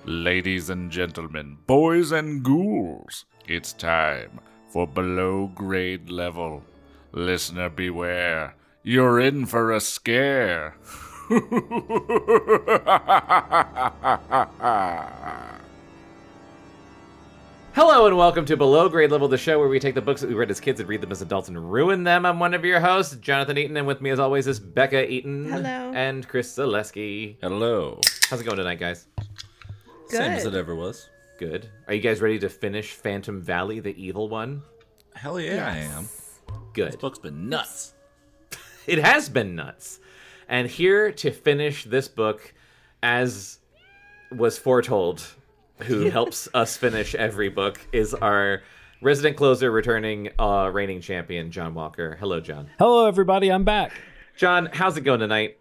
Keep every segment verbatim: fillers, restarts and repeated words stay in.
Ladies and gentlemen, boys and ghouls, it's time for Below Grade Level. Listener beware, you're in for a scare. Hello and welcome to Below Grade Level, the show where we take the books that we read as kids and read them as adults and ruin them. I'm one of your hosts, Jonathan Eaton, and with me as always is Becca Eaton. Hello. And Chris Zaleski. Hello. How's it going tonight, guys? Good. Same as it ever was. Good. Are you guys ready to finish Phantom Valley, the evil one? Hell yeah, Yes. I am. Good. This book's been nuts. It has been nuts. And here to finish this book, as was foretold, who helps us finish every book, is our resident closer, returning uh, reigning champion, John Walker. Hello, John. Hello, everybody. I'm back. John, how's it going tonight?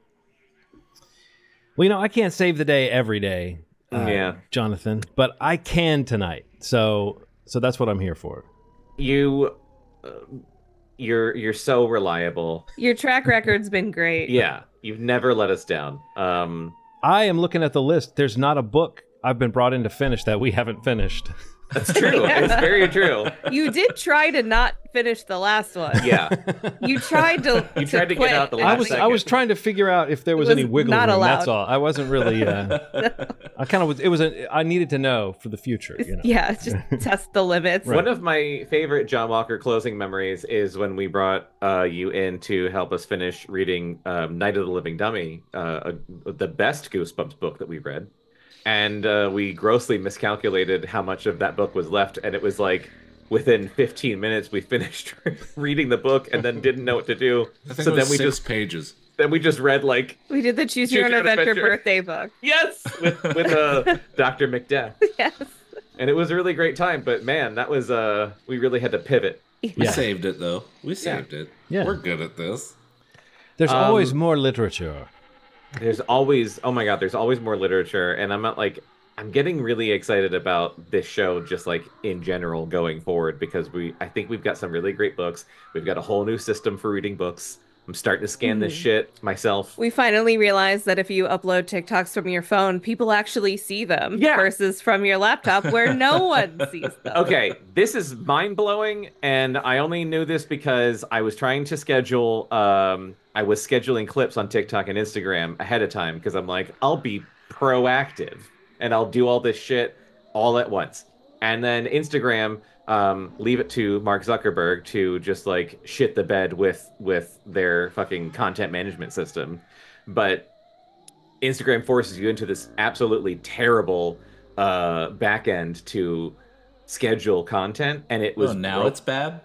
Well, you know, I can't save the day every day, uh, Yeah. Jonathan, but I can tonight. So, so that's what I'm here for. You, uh, you're you're so reliable. Your track record's been great. Yeah, you've never let us down. Um, I am looking at the list. There's not a book I've been brought in to finish that we haven't finished. that's true. It's very true. You did try to not finish the last one. Yeah, You tried to. You tried to get quit. out the I last was second. I was trying to figure out if there was, was any wiggle not room. That's allowed. all. I wasn't really. Uh, I kind of was. It was. A, I needed to know for the future. You know? Yeah, just test the limits. One of my favorite John Walker closing memories is when we brought uh, you in to help us finish reading um, Night of the Living Dummy, uh, a, the best Goosebumps book that we read. And uh, we grossly miscalculated how much of that book was left. And it was like within fifteen minutes, we finished reading the book and then didn't know what to do. I think So it was then we six just pages. then we just read like, We did the Choose Your Own Adventure, birthday book. yes, with, with uh, Doctor McDeath. Yes. And it was a really great time. But man, that was, uh, we really had to pivot. We Yeah. saved it, though. We saved it. Yeah. We're good at this. There's Um, always more literature. There's always, oh my God, there's always more literature. And I'm not like, I'm getting really excited about this show, just like in general going forward, because we, I think we've got some really great books. We've got a whole new system for reading books. I'm starting to scan this Mhm. shit myself. We finally realized that if you upload TikToks from your phone, people actually see them Yeah. versus from your laptop where no one sees them. Okay, this is mind blowing, and I only knew this because I was trying to schedule. Um, I was scheduling clips on TikTok and Instagram ahead of time because I'm like, I'll be proactive and I'll do all this shit all at once. And then Instagram, um, leave it to Mark Zuckerberg to just like shit the bed with with their fucking content management system. But Instagram forces you into this absolutely terrible uh, back end to schedule content, and it was Oh, now bro- it's bad?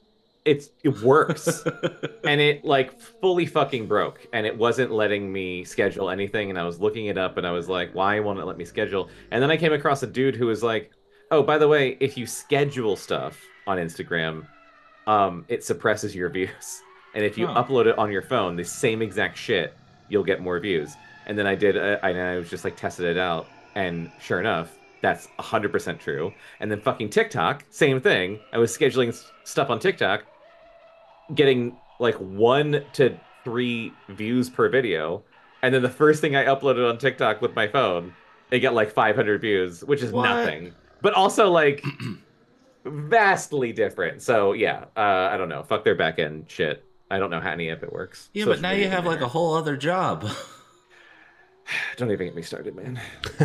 it's it works, and it like fully fucking broke, and it wasn't letting me schedule anything. And I was looking it up, and I was like, why won't it let me schedule? And then I came across a dude who was like, oh, by the way, if you schedule stuff on Instagram, um, it suppresses your views, and if you Huh. upload it on your phone, the same exact shit, you'll get more views. And then I did, uh, I, I was just like tested it out, and sure enough, that's one hundred percent true. And then fucking TikTok, same thing. I was scheduling s- stuff on TikTok, getting like one to three views per video. And then the first thing I uploaded on TikTok with my phone, it got like five hundred views, which is What? nothing. But also like vastly different. So yeah, uh, I don't know. Fuck their back end shit. I don't know how any of it works. Yeah, Social but now media you have like a engineer. whole other job. Don't even get me started, man.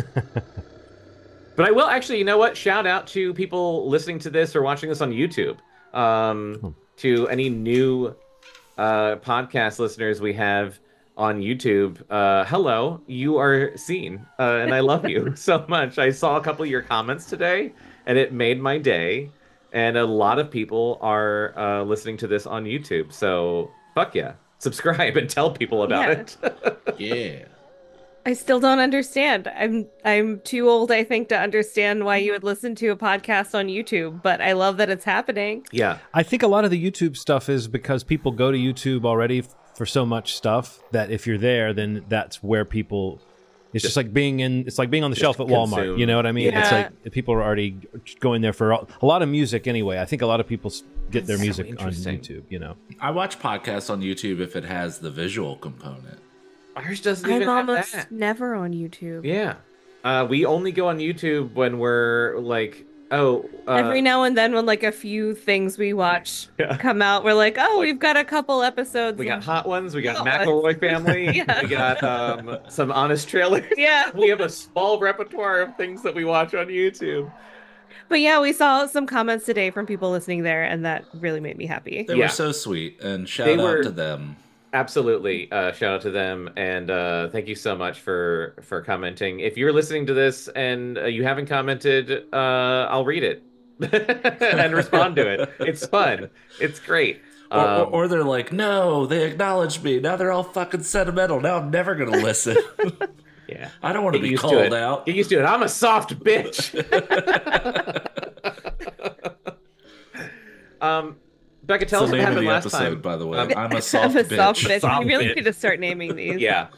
But I will actually, you know what? Shout out to people listening to this or watching this on YouTube. Um, to any new uh, podcast listeners we have on YouTube, uh, hello, you are seen, uh, and I love you so much. I saw a couple of your comments today, and it made my day. And a lot of people are uh, listening to this on YouTube, so fuck yeah, subscribe and tell people about Yeah. it. Yeah. I still don't understand. I'm I'm too old, I think, to understand why you would listen to a podcast on YouTube, but I love that it's happening. Yeah. I think a lot of the YouTube stuff is because people go to YouTube already f- for so much stuff that if you're there, then that's where people. It's just, like being in. It's like being on the shelf at Walmart. consume. You know what I mean? It's Yeah. like people are already going there for a, a lot of music anyway. I think a lot of people s- get their That's so music on interesting. YouTube. You know. I watch podcasts on YouTube if it has the visual component. Ours doesn't I'm even have almost that. never on YouTube. Yeah. Uh, we only go on YouTube when we're like, oh, uh, Every now and then, when like a few things we watch Yeah. come out, we're like, oh, we've got a couple episodes. we got of- Hot Ones, we got Hot McElroy Family, Yeah. we got um, some honest trailers. Yeah. We have a small repertoire of things that we watch on YouTube. But yeah, we saw some comments today from people listening there, and that really made me happy. They Yeah. were so sweet, and shout They out were- to them. Absolutely. Uh, shout out to them, and uh, thank you so much for for commenting. If you're listening to this and uh, you haven't commented, uh, I'll read it and respond to it. It's fun. It's great. Or, or, Um, or they're like, no, they acknowledged me. Now they're all fucking sentimental. Now I'm never going to listen. yeah. I don't want to Get be used to called it. out. Get used to it. I'm a soft bitch. um, Becca, tell It's us the what name of happened the last episode, time. by the way. Um, I'm a soft I'm a bitch. soft bitch. Soft we really bitch. need to start naming these. Yeah.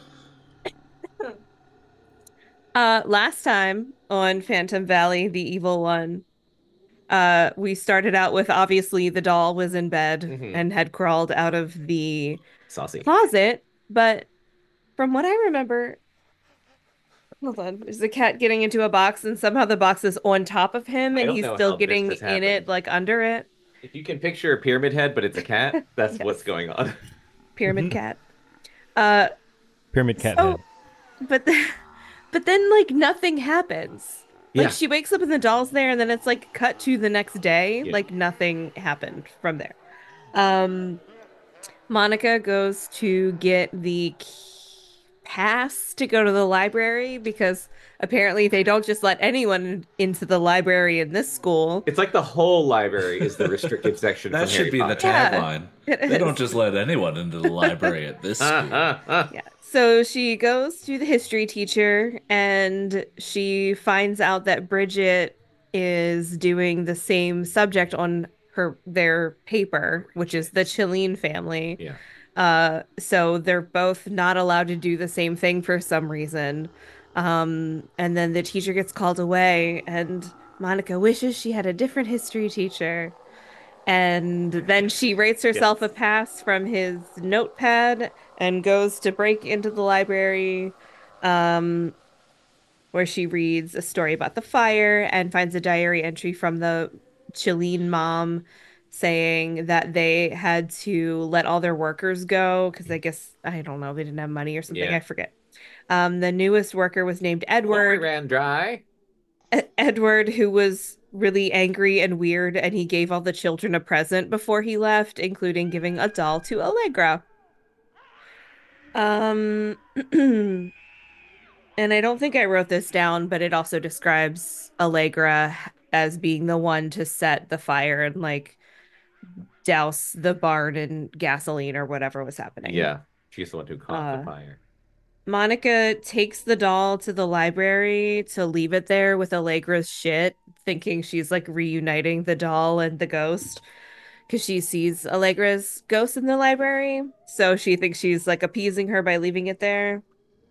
Uh, last time on Phantom Valley, the evil one, uh, we started out with obviously the doll was in bed Mhm. and had crawled out of the Saucy. closet, but from what I remember, hold on, is the cat getting into a box and somehow the box is on top of him I and don't he's know still how this getting has in it, happened. like under it? If you can picture a pyramid head, but it's a cat, that's Yes. what's going on. Pyramid cat. Uh, Pyramid cat So- head. but then, but then like nothing happens. Like Yeah. she wakes up and the doll's there, and then it's like cut to the next day. Yeah. Like nothing happened from there. Um, Monica goes to get the key- pass to go to the library because apparently they don't just let anyone into the library in this school. It's like the whole library is the restricted section. That from should Harry be the Potter. Yeah, tagline. it They don't is. just let anyone into the library at this Ah, school. ah, ah. Yeah. So she goes to the history teacher and she finds out that Bridget is doing the same subject on her their paper, which is the Chilene family. Yeah. Uh, so they're both not allowed to do the same thing for some reason. Um, and then the teacher gets called away and Monica wishes she had a different history teacher. And then she rates herself a pass from his notepad and goes to break into the library, um, where she reads a story about the fire and finds a diary entry from the Chilean mom saying that they had to let all their workers go because I guess, I don't know, they didn't have money or something. Yeah. I forget. Um, the newest worker was named Glory Edward. ran dry. E- Edward, who was really angry and weird, and he gave all the children a present before he left, including giving a doll to Allegra. Um, and I don't think I wrote this down, but it also describes Allegra as being the one to set the fire and like douse the barn in gasoline or whatever was happening. Yeah. She's the one who caused Uh, the fire. Monica takes the doll to the library to leave it there with Allegra's shit, thinking she's like reuniting the doll and the ghost because she sees Allegra's ghost in the library. So she thinks she's like appeasing her by leaving it there.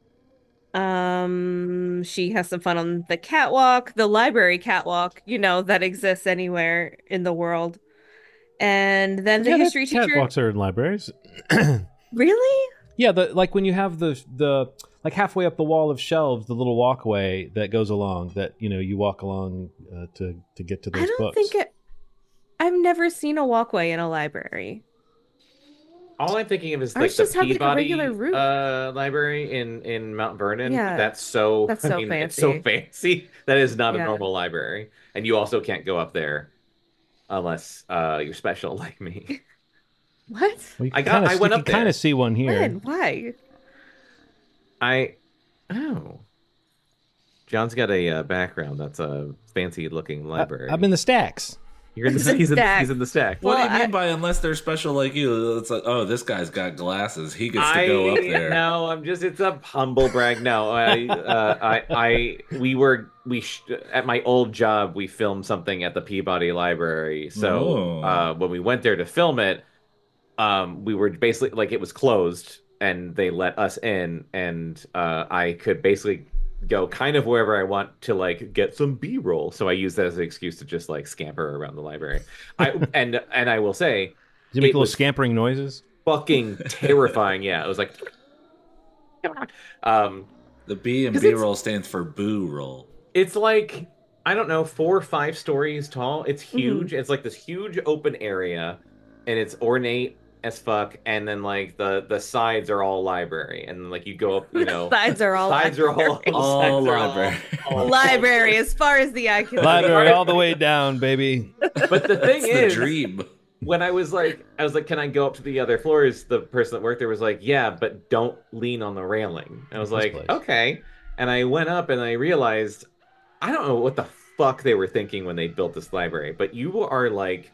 Um, she has some fun on the catwalk, the library catwalk, you know, that exists anywhere in the world. And then the Yeah, that history teacher. catwalks are in libraries. Really? Yeah, the like when you have the the like halfway up the wall of shelves, the little walkway that goes along that you know you walk along uh, to to get to those I don't books. think it. I've never seen a walkway in a library. All I'm thinking of is Ours like the just have, like, a Peabody regular roof. uh, library in, in Mount Vernon. Yeah, That's so that's I so mean, it's so fancy. fancy. That is not Yeah. a normal library. And you also can't go up there unless uh, you're special like me. What? Well, you I can got- kinda, I you went can up there. kind of see one here. When? Why? I oh. John's got a uh, background that's a fancy looking library. I, I'm in the stacks. You're in the, The he's, in, stack. he's in the stack. What do Well, you mean I- by unless they're special like you? It's like, oh, this guy's got glasses. He gets to go up there. No, I'm just it's a humble brag. No, I, uh, I, I, we were we sh- at my old job. We filmed something at the Peabody Library. So Oh. uh, when we went there to film it, um, we were basically like it was closed, and they let us in, and uh, I could basically go kind of wherever I want to like get some B-roll. So I use that as an excuse to just like scamper around the library. I and and I will say Did you make It little was- scampering noises? fucking terrifying. Yeah, it was like, um, The B and 'Cause B it's- roll stands for boo roll. It's like, I don't know, four or five stories tall. It's huge. It's like this huge open area, and it's ornate as fuck. And then like the the sides are all library, and like you go up, you know, Sides are all sides are all library. All sides are library. all- Library as far as the eye can see. Library all the way down, baby. But the thing It's the is, dream. when I was like, I was like, can I go up to the other floors? The person that worked there was like, yeah, but don't lean on the railing. I was This like, place. okay. And I went up and I realized, I don't know what the fuck they were thinking when they built this library, but you are like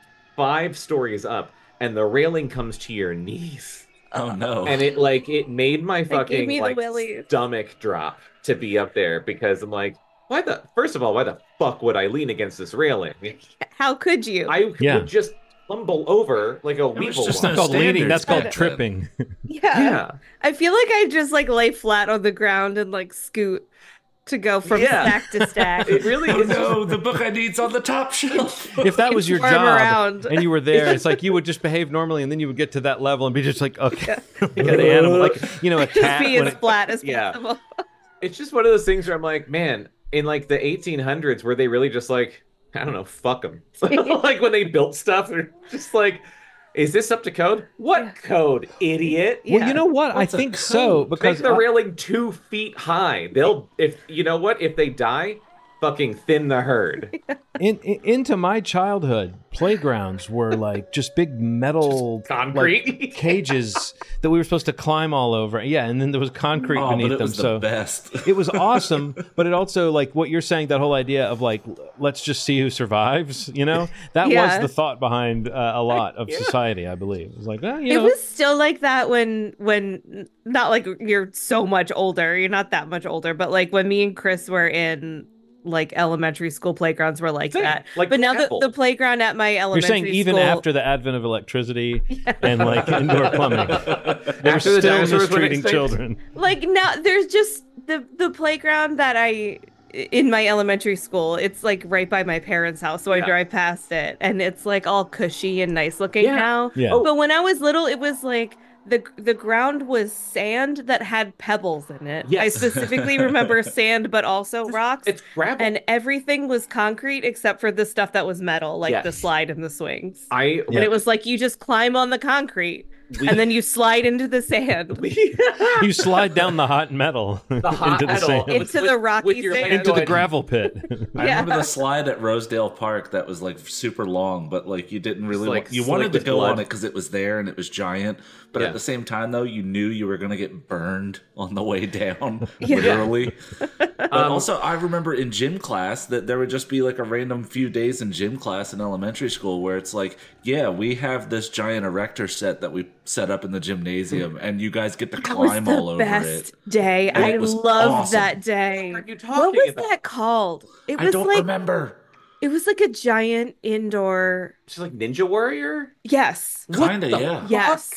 five stories up and the railing comes to your knees. Oh no. And it like, it made my gave fucking me the like willies. stomach drop to be up there because I'm like, why the, first of all, why the fuck would I lean against this railing? How could you? I Yeah. would just tumble over like a was weevil. just walk. no That's called leaning. standards That's called back then. tripping. yeah. Yeah. I feel like I just like lay flat on the ground and like scoot to go from Yeah. stack to stack. It really Oh is. no, the book I need's on the top shelf. If that was your Worm job around. and you were there, it's like you would just behave normally, and then you would get to that level and be just like, okay, like an animal, like you know, a Just cat. be when as it- flat as Yeah. possible. It's just one of those things where I'm like, man, in like the eighteen hundreds, were they really just like, I don't know, fuck them? Like when they built stuff, they're just like, is this up to code? What Yeah. code, idiot? Well, Yeah. you know what? What's I a think so code? because Make the I- railing two feet high. They'll, if you know what, if they die, fucking thin the herd. in, in into my childhood, playgrounds were like just big metal Just concrete. like, cages that we were supposed to climb all over. Yeah, and then there was concrete Oh, beneath but it them. was the So best. it was awesome, but it also like what you're saying, that whole idea of like let's just see who survives. You know, that Yeah. was the thought behind uh, a lot of Yeah. society, I believe. It was like, well, you It know, was still like that when when not like you're so much older, you're not that much older, but like when me and Chris were in like elementary school, playgrounds were like Same, that. like but now the, Apple. the playground at my you're elementary saying even school, after the advent of electricity and like indoor plumbing, they were After the still dinosaurs went mistreating extinct. children. like now there's just the the playground that I in my elementary school, it's like right by my parents' house, so I Yeah. drive past it and it's like all cushy and nice looking Yeah. now. Yeah. Oh. But when I was little, it was like the the ground was sand that had pebbles in it. I Yes. specifically remember sand, but also rocks. It's gravel. And everything was concrete except for the stuff that was metal, like the Yes. slide and the swings. I And it was like you just climb on the concrete We- and then you slide into the sand. You slide down the hot metal The hot into the metal. sand, Into the rocky with your sand. hand into the going- gravel pit. I Yeah. remember the slide at Rosedale Park that was like super long, but like you didn't really like want, you slick wanted to with go blood. on it because it was there and it was giant. But Yeah. at the same time, though, you knew you were gonna get burned on the way down, Yeah. literally. But Um, also, I remember in gym class that there would just be like a random few days in gym class in elementary school where it's like, yeah, we have this giant erector set that we set up in the gymnasium, and you guys get to That was climb the all over best it. day. And I it was loved awesome. that day. What are you What talking was about? that called? It I was don't like remember. it was like a giant indoor. She's like Ninja Warrior. Yes. Kinda, the yeah. Yes.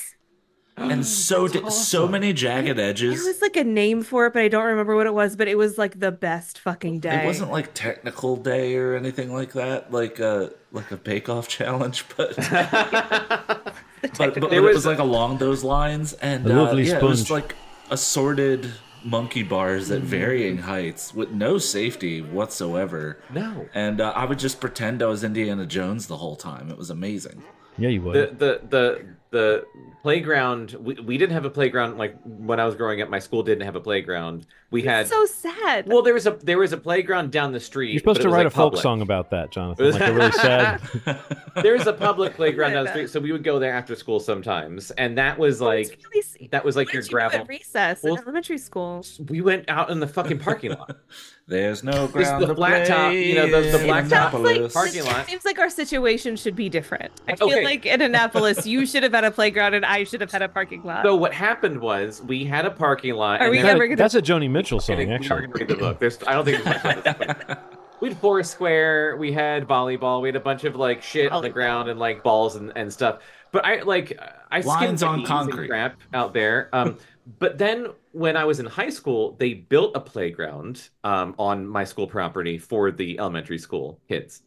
And so That's di- so awesome. many jagged There edges. was like a name for it, but I don't remember what it was. But it was like the best fucking day. It wasn't like technical day or anything like that, like a like a bake off challenge, but but, but, but There it was- was like along those lines, and A uh, lovely yeah, it was sponge. like assorted monkey bars at varying heights with no safety whatsoever. No. And uh, I would just pretend I was Indiana Jones the whole time. It was amazing. Yeah, you would. The the the the playground. We, we didn't have a playground like when I was growing up. My school didn't have a playground. We had so sad. well, there was a there was a playground down the street. You're supposed but it to was, write like, a folk public. song about that, Jonathan. Like a really sad. There was a public playground down the I street, bet. so we would go there after school sometimes, and that was Oh, it's like really sweet. that was like What your did you do at gravel. recess Well- in elementary school. We went out in the fucking parking lot. There's no This- ground the to flat top, play you know, the- the in black top, Sounds like Annapolis. parking it lot. seems like our situation should be different. I feel Okay. like in Annapolis, you should have had a playground and I should have had a parking lot. So what happened was we had a parking lot. Are and we then- ever gonna? That's a Joni Mitchell And song, we are actually. gonna read the book. There's, I don't think there's much of this. We had Foursquare, we had volleyball, we had a bunch of like shit on the Volleyball. ground and like balls and, and stuff. But I like I skimmed Lines the on E's and concrete. crap out there. Um, but then when I was in high school, they built a playground um, on my school property for the elementary school kids.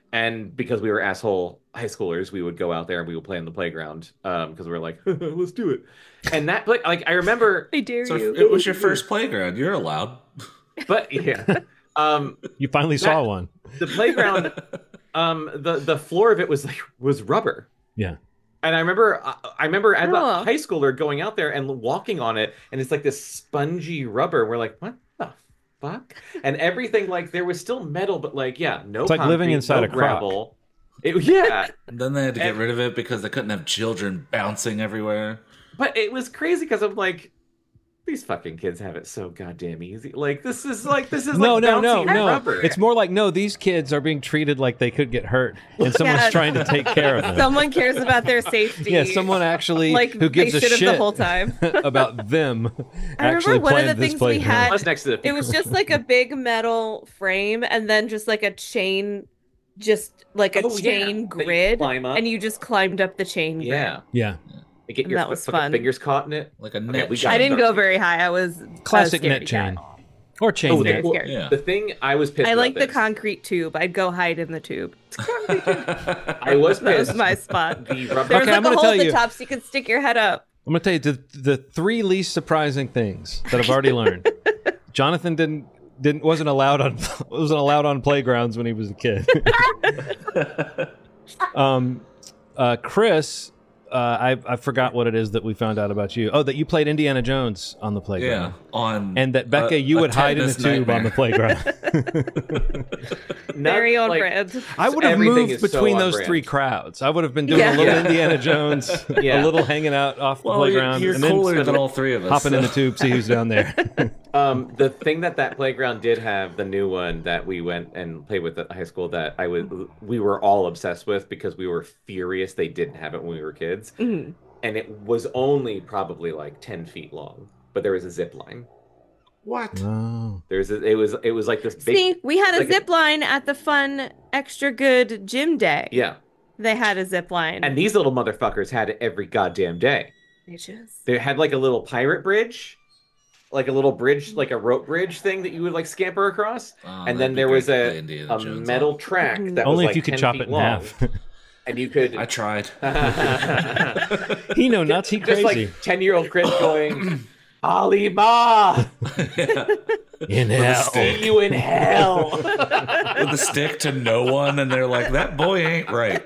and because we were asshole high schoolers, we would go out there and we would play on the playground um, because we were like, let's do it. And that, play, like, I remember. I dare So you. it was your first playground. You're allowed. But yeah, um, You finally saw that- one. the playground, um, the the floor of it was like was rubber. Yeah. And I remember, I I remember as Oh. a high schooler going out there and walking on it, and it's like this spongy rubber. We're like, what the fuck? And everything, like, there was still metal, but like, yeah, no. It's like living concrete, inside no a crock. gravel. It, yeah, And then they had to get And- rid of it because they couldn't have children bouncing everywhere. but it was crazy because I'm like, these fucking kids have it so goddamn easy. Like, this is like this is No, like no, no, bouncy no. rubber. It's more like, no, these kids are being treated like they could get hurt, and someone's Yeah. trying to take care of them. Someone cares about their safety. Yeah, someone actually like who gives they a should have shit the whole time. about them I remember actually one of the planned this things we playground. had- Plus next to the It was just like a big metal frame and then just like a chain, just like a Oh, yeah, chain that you grid, climb up. and you just climbed up the chain grid. yeah. Yeah, You get And your that was fucking fun. fingers caught in it. Like a Okay, net we chain. got I didn't start- go very high. I was classic I was net scaredy chain cat. or chain Oh, net. the, well, scared. Yeah. the thing I was pissed I like about the this, concrete tube. I'd go hide in the tube. I was That was pissed. my spot. The rubber- There was Okay, I'm like gonna a hole tell at the you. top so you could stick your head up. I'm gonna tell you the the three least surprising things that I've already learned. Jonathan didn't didn't wasn't allowed on wasn't allowed on playgrounds when he was a kid. um, uh, Chris, uh, I I forgot what it is that we found out about you. Oh, that you played Indiana Jones on the Yeah, playground. on And that Becca, a- you a would hide in the tetanus tube on the nightmare. playground. Not, Very on like, brand. I would have Everything moved is so between on those brand. three crowds. I would have been doing Yeah. a little Yeah. Indiana Jones, Yeah. a little hanging out off the Well, you're, playground, you're and then cooler than all three of us. hopping in so- the tube, see who's down there. Um, the thing that that playground did have, the new one that we went and played with at high school, that I was we were all obsessed with because we were furious they didn't have it when we were kids, Mhm. and it was only probably like ten feet long, but there was a zip line. What? Oh. There's a, it was it was like this big See, we had a like a- zip line at the fun, extra good gym day. yeah, They had a zip line. and these little motherfuckers had it every goddamn day. Bitches. They had like a little pirate bridge, like a little bridge, like a rope bridge thing that you would like scamper across. Oh, and that'd then be there great was to a, play Indiana a Jones metal on. track that Only was if like you could ten chop feet it in long, half. and you could I tried. He no nuts, he just crazy. like ten year old Chris going, Ali Ma, in With a hell. stick. see you in hell. With a stick to no one, and they're like, "That boy ain't right.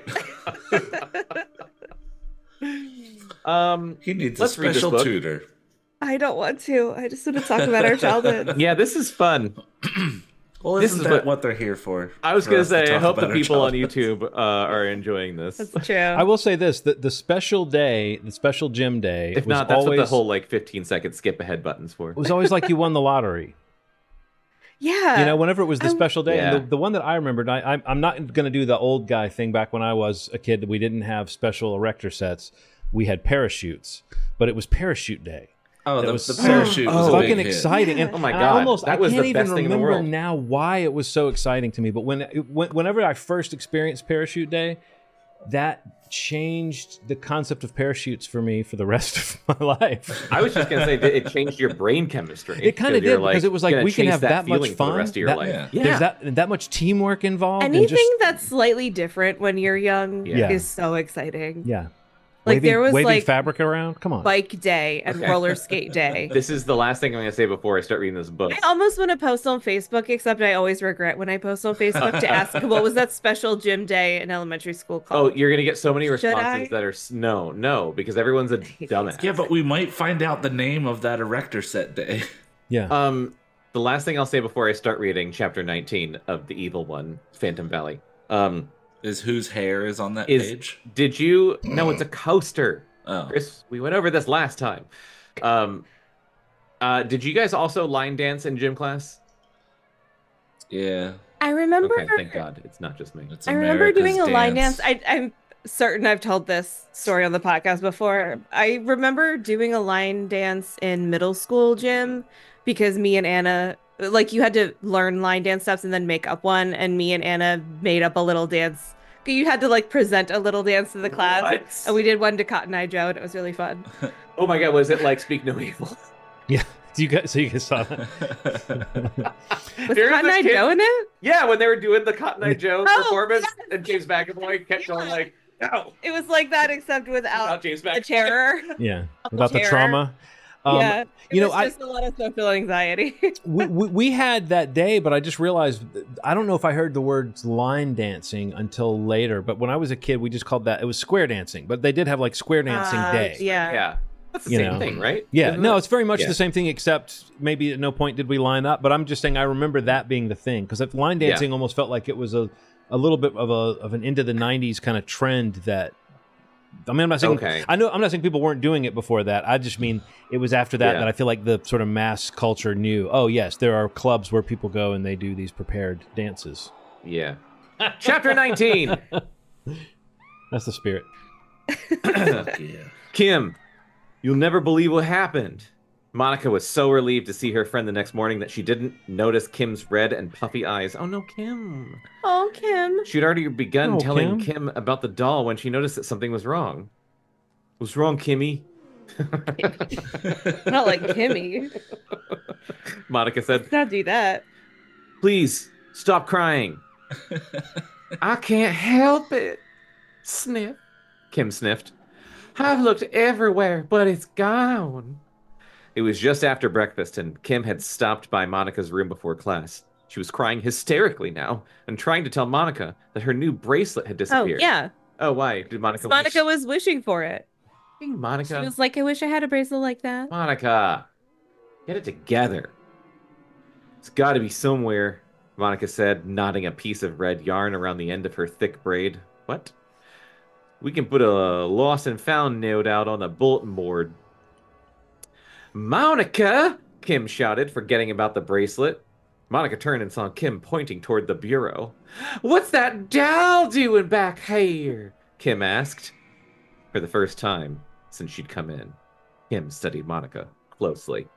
um, He needs Let's a read this special book. tutor." I don't want to. I just want to talk about our childhood. yeah, this is fun. Well, This isn't is that what- what they're here for? I was For gonna us to say, I talk hope the about our people on childhoods? YouTube uh, are enjoying this. That's true. I will say this: that the special day, the special gym day, If was not, that's always what the whole like fifteen second skip ahead button's for. it was always like you won the lottery. yeah. You know, whenever it was the I- special day, Yeah. and the, the one that I remembered, I, I'm, I'm not going to do the old guy thing. Back when I was a kid, we didn't have special erector sets. We had parachutes, but it was parachute day. Oh, That the, was the so parachute was a big fucking hit. exciting. Yeah. And Oh my I God, almost, that I was can't the even best thing in the remember world. now why it was so exciting to me. But when, it, when whenever I first experienced parachute day, that changed the concept of parachutes for me for the rest of my life. I was just gonna say that it changed your brain chemistry. It kind of 'cause you're, did because it was like gonna we can chase have that, much feeling for fun. the rest of your that, life. yeah. Yeah, There's that that much teamwork involved. and Anything just, that's slightly different when you're young Yeah. is so exciting. yeah, Like, waving, there was, waving like, fabric around. Come on, Bike day and Okay. roller skate day. This is the last thing I'm gonna say before I start reading this book. I almost want to post on Facebook, except I always regret when I post on Facebook to ask what was that special gym day in elementary school Oh, called. you're gonna get so many Should responses I? that are s- no, no, because everyone's a dumbass. Yeah, but we might find out the name of that erector set day. yeah. Um, the last thing I'll say before I start reading chapter nineteen of the evil one, Phantom Valley. Um, Is whose hair is on that is page? did you? No, it's a coaster. Oh, Chris, we went over this last time. Um, uh, did you guys also line dance in gym class? yeah. I remember. Okay, thank God, it's not just me. It's I remember America's doing a line dance. I, I'm certain I've told this story on the podcast before. I remember doing a line dance in middle school gym because me and Anna, like, you had to learn line dance steps and then make up one, and me and Anna made up a little dance. You had to like present a little dance to the class, What? and we did one to Cotton Eye Joe, and it was really fun. Oh my God, was it like Speak No Evil? Yeah, You guys, so you guys saw that? Was There was Cotton this Eye kid- Joe in it? Yeah, when they were doing the Cotton Eye Joe Oh, performance, yes, and James McAvoy kept going like, "No, It was like that, except without not James the McAvoy." terror. Yeah, without the terror. trauma. Um, yeah, it you know, was I just a lot of social anxiety. we, we we had that day, but I just realized I don't know if I heard the words line dancing until later. But when I was a kid, we just called that it was square dancing. But they did have like square dancing Uh, day. Yeah. Yeah, that's the You same know. thing, right? Yeah, Isn't no, it? it's very much Yeah. the same thing, except maybe at no point did we line up. But I'm just saying I remember that being the thing because line Yeah. dancing almost felt like it was a, a little bit of a of an into the nineties kind of trend that. I mean, I'm not saying Okay. I know I'm not saying people weren't doing it before that. I just mean it was after that Yeah. that I feel like the sort of mass culture knew. Oh yes, there are clubs where people go and they do these prepared dances. Yeah. Chapter nineteen. That's the spirit. Fuck yeah. Kim, you'll never believe what happened. Monica was so relieved to see her friend the next morning that she didn't notice Kim's red and puffy eyes. Oh no, Kim. Oh, Kim. She'd already begun Oh, telling Kim. Kim about the doll when she noticed that something was wrong. What's wrong, Kimmy? Not like Kimmy. Monica said, Let's not do that. please stop crying. I can't help it. Sniff. Kim sniffed. I've looked everywhere, but it's gone. It was just after breakfast, and Kim had stopped by Monica's room before class. She was crying hysterically now and trying to tell Monica that her new bracelet had Oh, disappeared. yeah. Oh, why? Did Monica Monica wish- was wishing for it. Hey, Monica. She was like, I wish I had a bracelet like that. Monica, get it together. It's got to be somewhere, Monica said, knotting a piece of red yarn around the end of her thick braid. What? We can put a lost and found note out on the bulletin board. Monica! Kim shouted, forgetting about the bracelet. Monica turned and saw Kim pointing toward the bureau. What's that doll doing back here? Kim asked. For the first time since she'd come in, Kim studied Monica closely.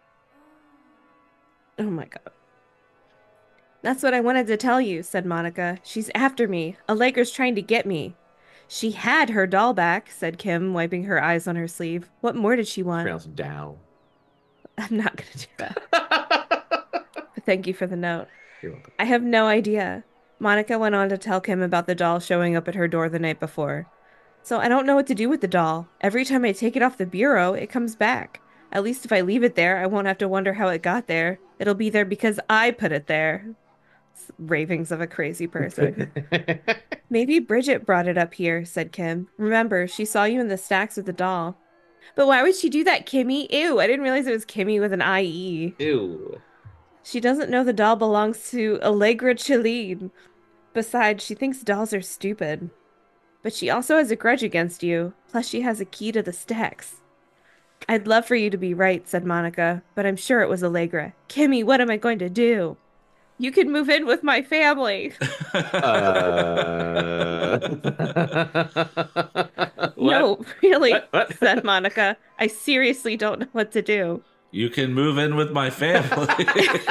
Oh my god. That's what I wanted to tell you, said Monica. She's after me. Allegra's trying to get me. She had her doll back, said Kim, wiping her eyes on her sleeve. What more did she want? Pronounced Dow. I'm not going to do that. But thank you for the note. You're welcome. I have no idea. Monica went on to tell Kim about the doll showing up at her door the night before. So I don't know what to do with the doll. Every time I take it off the bureau, it comes back. At least if I leave it there, I won't have to wonder how it got there. It'll be there because I put it there. It's ravings of a crazy person. Maybe Bridget brought it up here, said Kim. Remember, she saw you in the stacks with the doll. But why would she do that, Kimmy? Ew, I didn't realize it was Kimmy with an I E. Ew. She doesn't know the doll belongs to Allegra Chiline. Besides, she thinks dolls are stupid. But she also has a grudge against you. Plus, she has a key to the stacks. I'd love for you to be right, said Monica, but I'm sure it was Allegra. Kimmy, what am I going to do? You can move in with my family. Uh... No, really, What? What? said Monica. I seriously don't know what to do. You can move in with my family.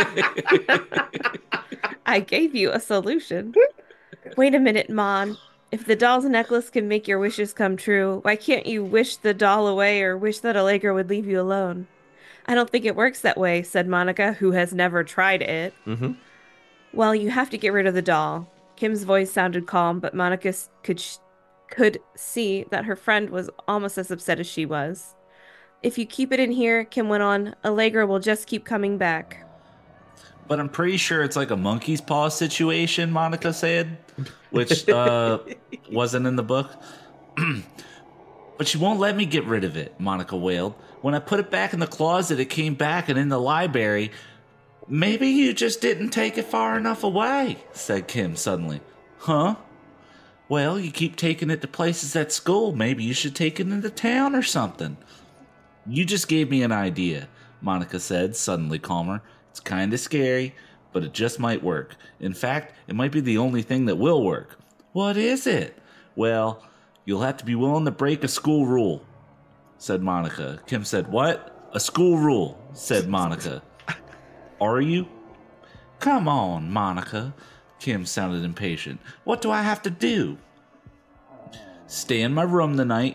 I gave you a solution. Wait a minute, Mon. If the doll's necklace can make your wishes come true, why can't you wish the doll away or wish that Allegra would leave you alone? I don't think it works that way, said Monica, who has never tried it. Mm-hmm. Well, you have to get rid of the doll. Kim's voice sounded calm, but Monica s- could sh- could see that her friend was almost as upset as she was. If you keep it in here, Kim went on, Allegra will just keep coming back. But I'm pretty sure it's like a monkey's paw situation, Monica said, which uh, wasn't in the book. But she won't let me get rid of it, Monica wailed. When I put it back in the closet, it came back and in the library. Maybe you just didn't take it far enough away, said Kim suddenly. Huh? Well, you keep taking it to places at school. Maybe you should take it into town or something. You just gave me an idea, Monica said, suddenly calmer. It's kind of scary, but it just might work. In fact, it might be the only thing that will work. What is it? Well, you'll have to be willing to break a school rule, said Monica. Kim said, what? A school rule, said Monica. Are you? Come on, Monica. Kim sounded impatient. What do I have to do? Stay in my room tonight.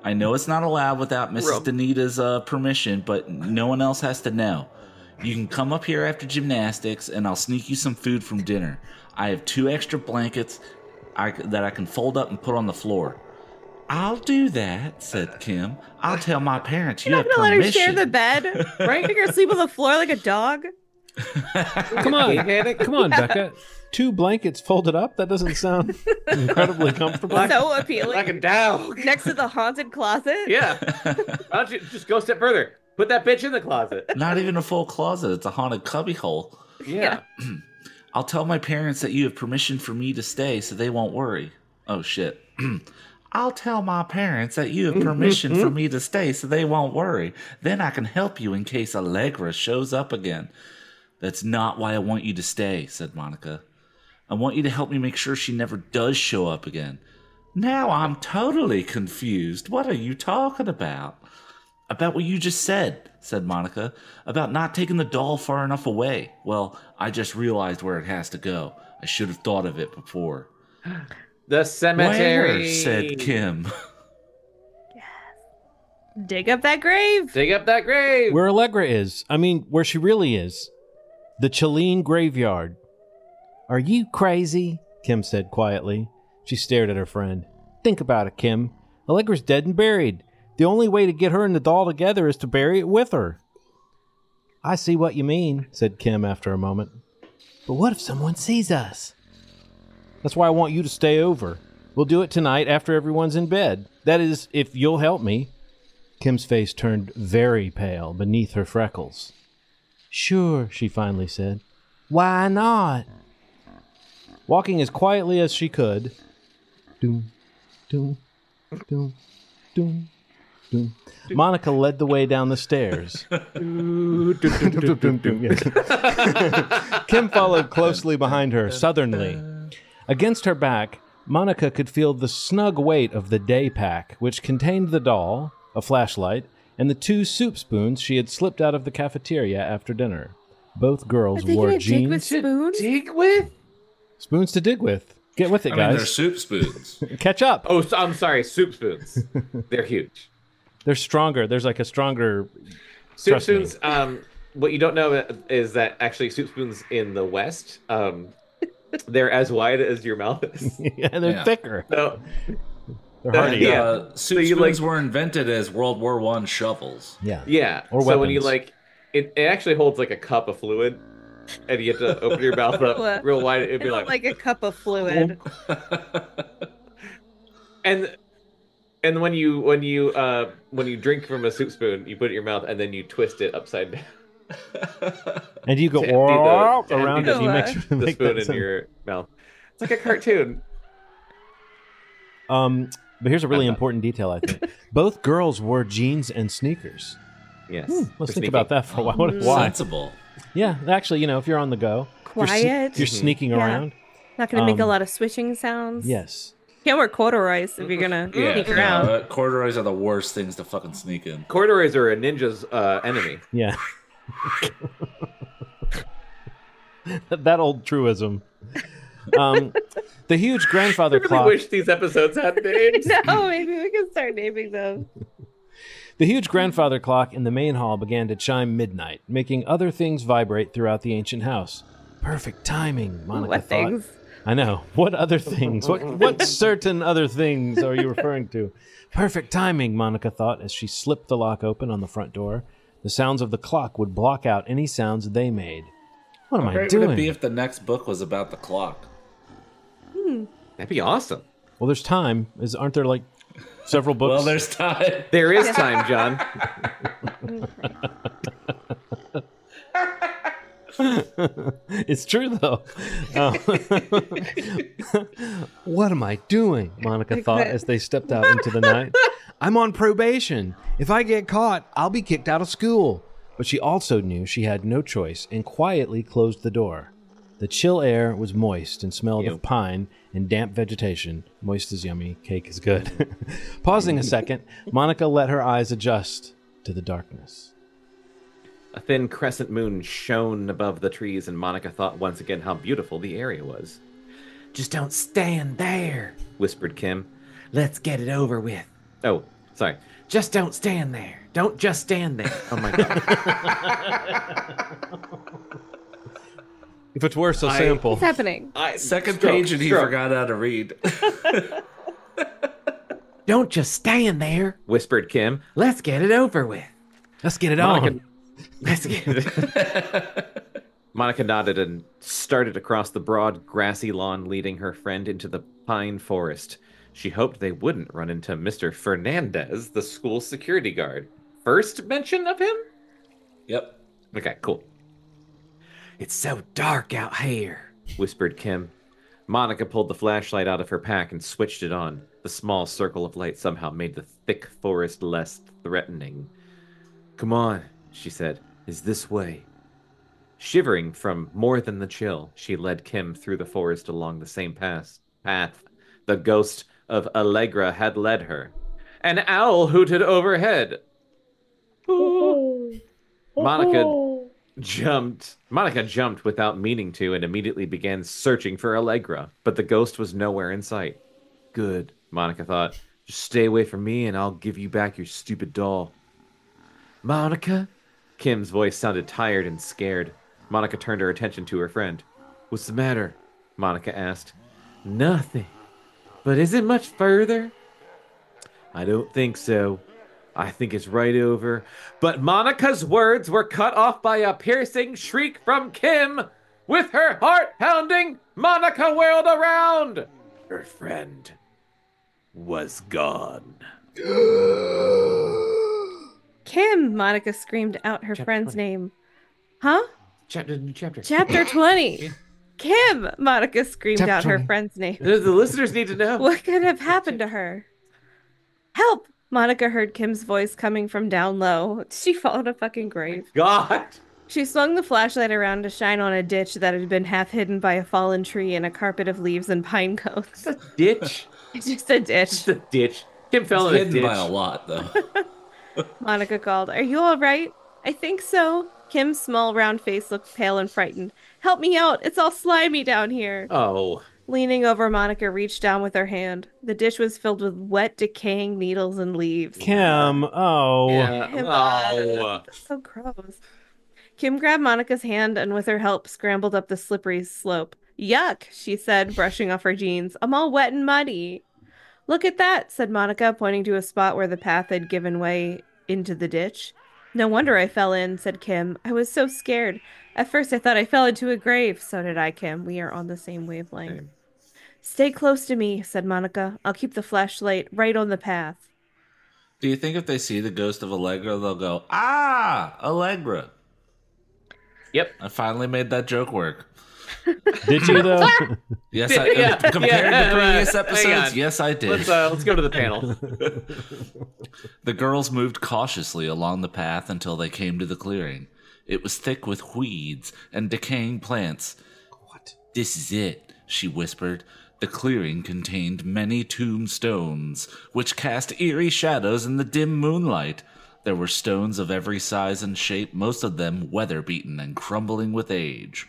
I know it's not allowed without Missus Rum. Danita's uh, permission, but no one else has to know. You can come up here after gymnastics, and I'll sneak you some food from dinner. I have two extra blankets I, that I can fold up and put on the floor. I'll do that, said Kim. I'll tell my parents you You're have not gonna let her share permission. the bed, right? You're gonna sleep on the floor like a dog. Come on, come on, Becca. Two blankets folded up? That doesn't sound incredibly comfortable. So appealing. Like a dog. Next to the haunted closet. Yeah. Why don't you just go a step further? Put that bitch in the closet. Not even a full closet. It's a haunted cubbyhole. Yeah. I'll tell my parents that you have permission for me to stay so they won't worry. Oh, shit. I'll tell my parents that you have permission for me to stay so they won't worry. Then I can help you in case Allegra shows up again. That's not why I want you to stay, said Monica. I want you to help me make sure she never does show up again. Now I'm totally confused. What are you talking about? About what you just said, said Monica. About not taking the doll far enough away. Well, I just realized where it has to go. I should have thought of it before. The cemetery. Where? Said Kim. Dig up that grave. Dig up that grave. Where Allegra is. I mean, where she really is. The Chelene graveyard. Are you crazy? Kim said quietly. She stared at her friend. Think about it, Kim. Allegra's dead and buried. The only way to get her and the doll together is to bury it with her. I see what you mean, said Kim after a moment. But what if someone sees us? That's why I want you to stay over. We'll do it tonight after everyone's in bed. That is, if you'll help me. Kim's face turned very pale beneath her freckles. Sure, she finally said. Why not? Walking as quietly as she could, doom, doom, doom, doom, doom, Monica led the way down the stairs. Kim followed closely behind her, southernly. Against her back, Monica could feel the snug weight of the day pack, which contained the doll, a flashlight, and the two soup spoons she had slipped out of the cafeteria after dinner. Both girls Are they wore gonna dig with jeans. spoons? Dig with? Spoons to dig with. Get with it, I mean, they're guys. soup spoons. Catch up. Oh, so, I'm sorry. Soup spoons. They're huge. They're stronger. There's like a stronger. Soup Trust me. spoons. Um, what you don't know is that actually soup spoons in the West, um, they're as wide as your mouth is. Yeah, they're Yeah. thicker. So They're hardy. Yeah. Uh, soup So you, spoons like- were invented as World War One shovels. Yeah. yeah. Or so when you weapons. like, it, it actually holds like a cup of fluid, and you have to open your mouth up What? real wide. It'd be It's like, like a cup of fluid. and and when you when you uh when you drink from a soup spoon, you put it in your mouth and then you twist it upside down. And you go To empty the- to around empty it. And you make the- sure to The make spoon that in sound. your mouth. It's like a cartoon. Um, but here's a really I'm not- important detail. I think both girls wore jeans and sneakers. Yes. Let's For think sneaking. about that for a while. What- Why? Sensible. Yeah, actually, you know, if you're on the go, if you're, sne- Quiet. if you're sneaking Yeah. around. Not gonna make a Um, lot of swishing sounds. Yes. Can't wear corduroys if you're gonna Yeah, sneak no, around. uh, corduroys are the worst things to fucking sneak in. Corduroys are a ninja's uh, enemy. Yeah. That old truism. Um, the huge grandfather I really clock. wish these episodes had names. No, maybe we can start naming them. The huge grandfather clock in the main hall began to chime midnight, making other things vibrate throughout the ancient house. Perfect timing, Monica What thought. things? I know. What other things? What what certain other things are you referring to? Perfect timing, Monica thought as she slipped the lock open on the front door. The sounds of the clock would block out any sounds they made. What am How I great doing? would it be if the next book was about the clock? That'd be awesome. Well, there's time. Is aren't there like several books? Well, there's time. There is time, John. It's true though. Um, what am I doing? Monica thought as they stepped out into the night. I'm on probation. If I get caught, I'll be kicked out of school. But she also knew she had no choice and quietly closed the door. The chill air was moist and smelled Ew. of pine and damp vegetation. Moist is yummy, cake is good. Pausing a second, Monica let her eyes adjust to the darkness. A thin crescent moon shone above the trees, and Monica thought once again how beautiful the area was. Just don't stand there, whispered Kim. Let's get it over with. Oh, Sorry. Just don't stand there. Don't just stand there. Oh my god. If it were so I- simple. What's happening? I, Second stroke, page and he stroke. forgot how to read. Don't just stand there, whispered Kim. Let's get it over with. Let's get it Monica, on. let's get it. Monica nodded and started across the broad, grassy lawn, leading her friend into the pine forest. She hoped they wouldn't run into Mister Fernandez, the school security guard. First mention of him? Yep. Okay, cool. It's so dark out here, whispered Kim. Monica pulled the flashlight out of her pack and switched it on. The small circle of light somehow made the thick forest less threatening. Come on, she said. Is this way? Shivering from more than the chill, she led Kim through the forest along the same path. path. The ghost of Allegra had led her. An owl hooted overhead. Monica jumped. Monica jumped without meaning to and immediately began searching for Allegra, but the ghost was nowhere in sight. Good, Monica thought. Just stay away from me and I'll give you back your stupid doll. Monica? Kim's voice sounded tired and scared. Monica turned her attention to her friend. What's the matter? Monica asked. Nothing. But is it much further? I don't think so. I think it's right over. But Monica's words were cut off by a piercing shriek from Kim. With her heart pounding, Monica whirled around. Her friend was gone. Kim, Monica screamed out her Chapter friend's twenty. name. Huh? Chapter, chapter. Chapter twenty. Kim, Monica screamed Chapter out her twenty. friend's name. The, the listeners need to know. What could have happened to her? Help! Monica heard Kim's voice coming from down low. She followed a fucking grave. God. She swung the flashlight around to shine on a ditch that had been half hidden by a fallen tree and a carpet of leaves and pine cones. It's a ditch. It's just a ditch. It's a ditch. Kim fell It's in a hidden ditch. by a lot, though. Monica called. Are you all right? I think so. Kim's small round face looked pale and frightened. Help me out. It's all slimy down here. Oh. Leaning over, Monica reached down with her hand. The dish was filled with wet, decaying needles and leaves. Kim, oh. Yeah. Kim, Oh. So gross. Kim grabbed Monica's hand and with her help scrambled up the slippery slope. Yuck, she said, brushing off her jeans. I'm all wet and muddy. Look at that, said Monica, pointing to a spot where the path had given way into the ditch. No wonder I fell in, said Kim. I was so scared. At first I thought I fell into a grave. So did I, Kim. We are on the same wavelength. Same. Stay close to me, said Monica. I'll keep the flashlight right on the path. Do you think if they see the ghost of Allegra, they'll go, ah, Allegra? Yep. I finally made that joke work. Did you, though? Yes, I, Yeah, compared yeah, to previous uh, hang episodes, on. yes, I did. Let's uh, let's go to the panel. The girls moved cautiously along the path until they came to the clearing. It was thick with weeds and decaying plants. What? This is it, she whispered. The clearing contained many tombstones, which cast eerie shadows in the dim moonlight. There were stones of every size and shape, most of them weather-beaten and crumbling with age.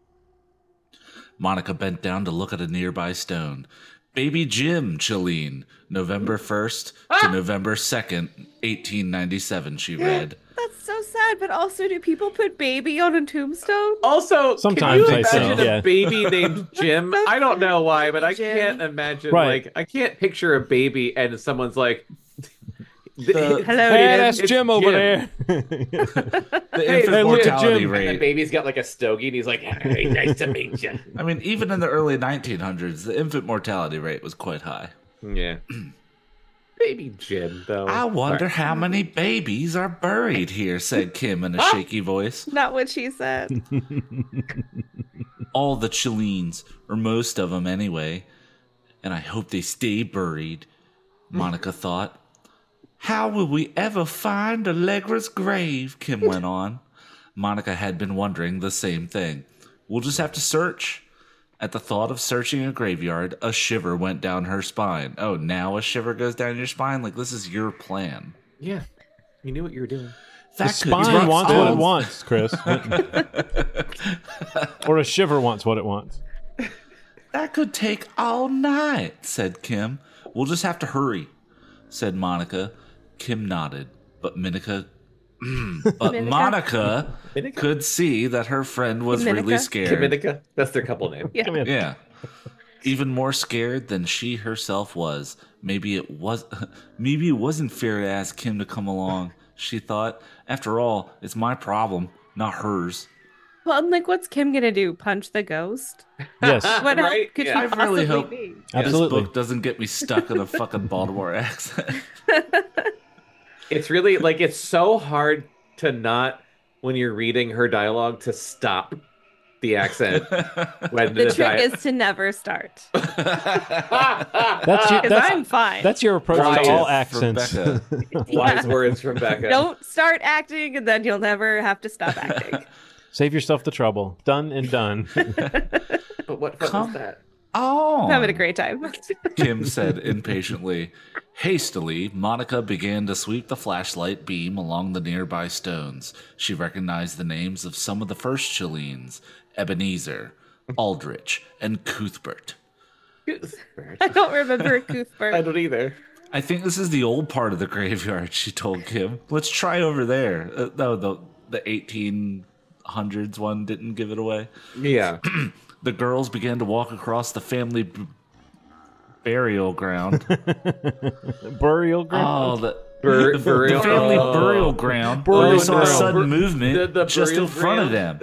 Monica bent down to look at a nearby stone. Baby Jim, Chalene, November first to November second, eighteen ninety-seven, she read. That's so sad, but also do people put baby on a tombstone? Also, Sometimes can you they say, imagine yeah. a baby named Jim? I don't know why, but I Jim. can't imagine. Right. Like, I can't picture a baby and someone's like, The- Hello, Hey, Jim. that's It's Jim over Jim. there. The Hey, infant look at mortality Jim. And the rate. baby's got like a stogie, and he's like, "Hey, nice to meet you." I mean, even in the early nineteen hundreds, the infant mortality rate was quite high. Yeah, baby Jim though. I wonder Sorry. how many babies are buried here, said Kim in a shaky voice. Not what she said. All the Chileans, or most of them anyway, and I hope they stay buried, Monica thought. How will we ever find Allegra's grave? Kim went on. Monica had been wondering the same thing. We'll just have to search. At the thought of searching a graveyard, a shiver went down her spine. Oh, now a shiver goes down your spine? Like, this is your plan. Yeah, you knew what you were doing. The That could spine take wants what it all- wants, Chris. Or a shiver wants what it wants. That could take all night, said Kim. We'll just have to hurry, said Monica. Kim nodded, but Minika, but Minika? Monica Minika? could see that her friend was Minika? really scared. Dominica? That's their couple name. Yeah. Come in. Yeah. Even more scared than she herself was. Maybe it was maybe it wasn't fair to ask Kim to come along, she thought. After all, it's my problem, not hers. Well, I'm like, what's Kim gonna do? Punch the ghost? Yes, What else Right? could Yeah. she I possibly really hope- be? absolutely. This book doesn't get me stuck in a fucking Baltimore accent. It's really like it's so hard to not when you're reading her dialogue to stop the accent when The the, trick di- is to never start. That's your, Because that's, I'm fine. that's your approach Wise to all from accents. Becca. wise words from Becca. Don't start acting, and then you'll never have to stop acting. Save yourself the trouble. Done and done. But what fuck Come- was that? Oh, I'm having a great time. Kim said impatiently. Hastily, Monica began to sweep the flashlight beam along the nearby stones. She recognized the names of some of the first Chileans, Ebenezer, Aldrich, and Cuthbert. I don't remember I Cuthbert. don't either. I think this is the old part of the graveyard, she told Kim. Let's try over there. Uh, no, the, the eighteen hundreds one didn't give it away. Yeah. The girls began to walk across the family b- burial ground. Burial ground. Oh, the, Bur- the, burial- the family oh. burial ground. Burial Where they saw a ground. sudden Bur- movement the- the just in burial front of ground. them.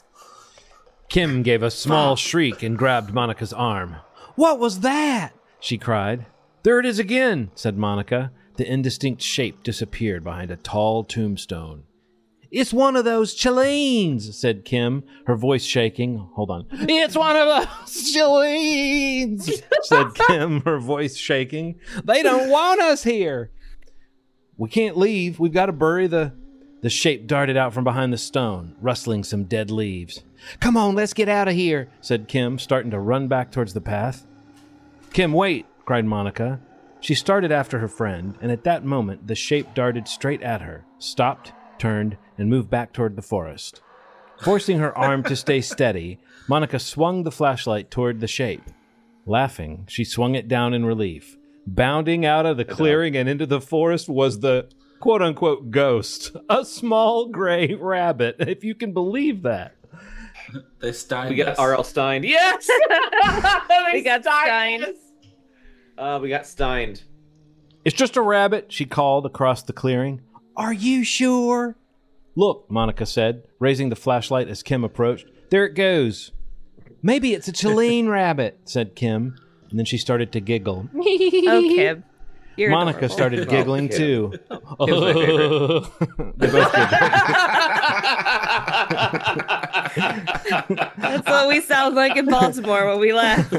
Kim gave a small shriek and grabbed Monica's arm. What was that? She cried. There it is again, said Monica. The indistinct shape disappeared behind a tall tombstone. It's one of those Chileans, said Kim, her voice shaking. Hold on. It's one of those Chileans, said Kim, her voice shaking. They don't want us here. We can't leave. We've got to bury the... The shape darted out from behind the stone, rustling some dead leaves. Come on, let's get out of here, said Kim, starting to run back towards the path. Kim, wait, cried Monica. She started after her friend, and at that moment the shape darted straight at her, stopped, turned, and moved back toward the forest. Forcing her arm to stay steady, Monica swung the flashlight toward the shape. Laughing, she swung it down in relief. Bounding out of the clearing and into the forest was the quote-unquote ghost, a small gray rabbit, if you can believe that. They Stein We got us. R L. Stein. Yes! We got Stein. Uh, we got Steined. It's just a rabbit, she called across the clearing. Are you sure? Look, Monica said, raising the flashlight as Kim approached. There it goes. Maybe it's a Chilean rabbit, said Kim, and then she started to giggle. Oh, Kim. You're Monica adorable. started giggling Kim. too. Kim's my favorite. They both giggled. That's what we sound like in Baltimore when we laugh.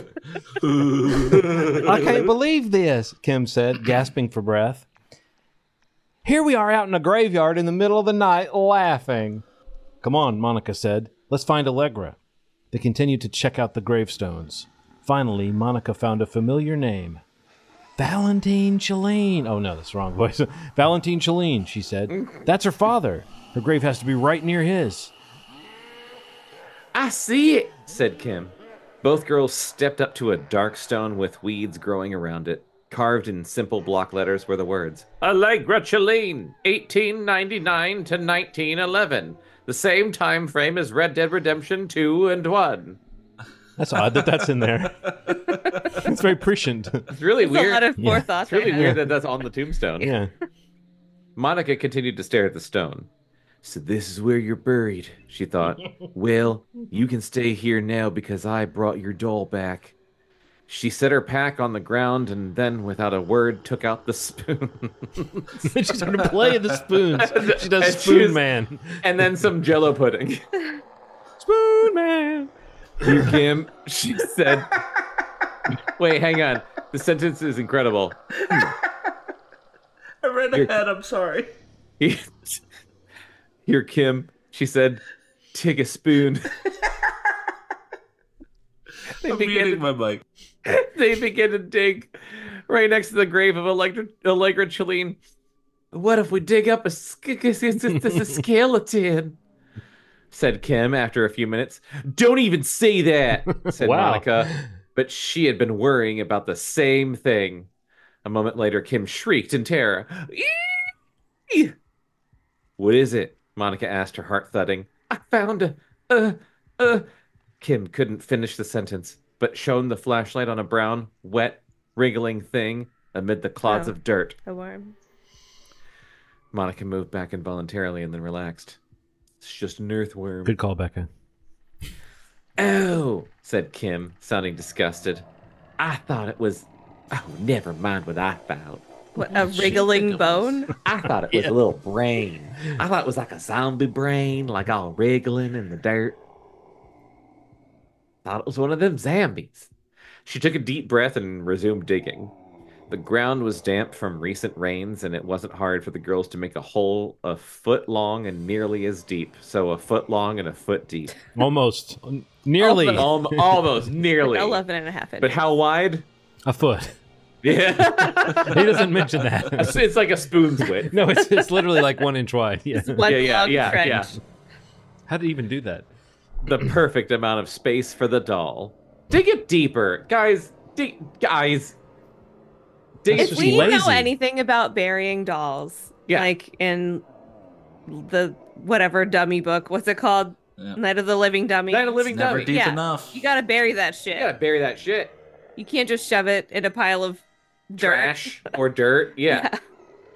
I can't believe this, Kim said, gasping for breath. Here we are out in a graveyard in the middle of the night laughing. Come on, Monica said. Let's find Allegra. They continued to check out the gravestones. Finally, Monica found a familiar name. Valentine Chilean. Oh, no, that's the wrong voice. Valentine Chilean, she said. That's her father. Her grave has to be right near his. I see it, said Kim. Both girls stepped up to a dark stone with weeds growing around it. Carved in simple block letters were the words, Allegra Chilean, eighteen ninety-nine to nineteen eleven. The same time frame as Red Dead Redemption two and one. That's odd that that's in there. It's very prescient. It's really There's a weird. lot of forethought It's really there. weird that that's on the tombstone. Yeah. Monica continued to stare at the stone. So this is where you're buried, she thought. Well, you can stay here now because I brought your doll back. She set her pack on the ground and then, without a word, took out the spoon. She started playing the spoons. She does And she Spoon was- Man. and then some Jello pudding. Spoon Man. You, Kim, she said. Wait, hang on. The sentence is incredible. I read You're- ahead, I'm sorry. Here, Kim, she said, take a spoon. They I'm began, muting to, my mic. they began to dig right next to the grave of Allegra, Allegra Chilean. What if we dig up a, sk- a skeleton? Said Kim after a few minutes. Don't even say that, said Wow. Monica. But she had been worrying about the same thing. A moment later, Kim shrieked in terror. What is it? Monica asked, her heart thudding. I found a, uh, uh. Kim couldn't finish the sentence, but shone the flashlight on a brown, wet, wriggling thing amid the clods Oh. of dirt. A worm. Monica moved back involuntarily and then relaxed. It's just an earthworm. Good call, Becca. Oh, said Kim, sounding disgusted. I thought it was. Oh, never mind what I found. What, What a did she wriggling think it was? bone? I thought it was a little brain. I thought it was like a zombie brain, like all wriggling in the dirt. Thought it was one of them zombies. She took a deep breath and resumed digging. The ground was damp from recent rains, and it wasn't hard for the girls to make a hole a foot long and nearly as deep. So a foot long and a foot deep. Almost. Nearly Almo- almost, nearly. eleven and a half inches. But how wide? a foot. Yeah. He doesn't mention that. It's, it's like a spoon's width. No, it's, it's literally like one inch wide. Yeah. One Yeah, yeah, long yeah, trench. yeah. How did he even do that? The perfect amount of space for the doll. Dig it deeper. Guys, dig, guys. Dig That's If it just we deeper. know lazy. anything about burying dolls, Yeah. like in the whatever dummy book, what's it called? Yeah. Night of the Living Dummy. Night of the Living Never Dummy. deep Yeah. enough. You gotta bury that shit. You gotta bury that shit. You can't just shove it in a pile of dirt. Trash or dirt. Yeah. Yeah.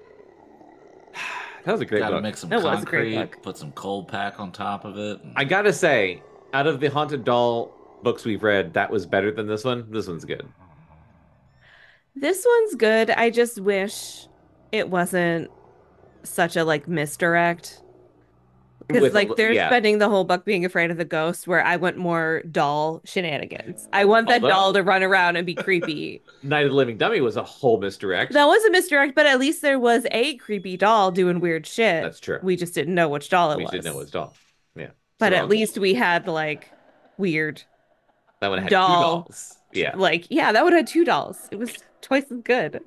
That was a great Gotta book. mix some That was a great concrete, book. put some cold pack on top of it. I gotta say, out of the haunted doll books we've read, that was better than this one. This one's good. This one's good. I just wish it wasn't such a like misdirect. Because With a like li- they're yeah. spending the whole book being afraid of the ghost, where I want more doll shenanigans. I want that Although- doll to run around and be creepy. Night of the Living Dummy was a whole misdirect. That was a misdirect, but at least there was a creepy doll doing weird shit. That's true. We just didn't know which doll it we was. didn't know it was doll. Yeah. But So, at um, least we had like weird, that one had doll. two dolls. Yeah. like yeah, that would have two dolls. It was twice as good.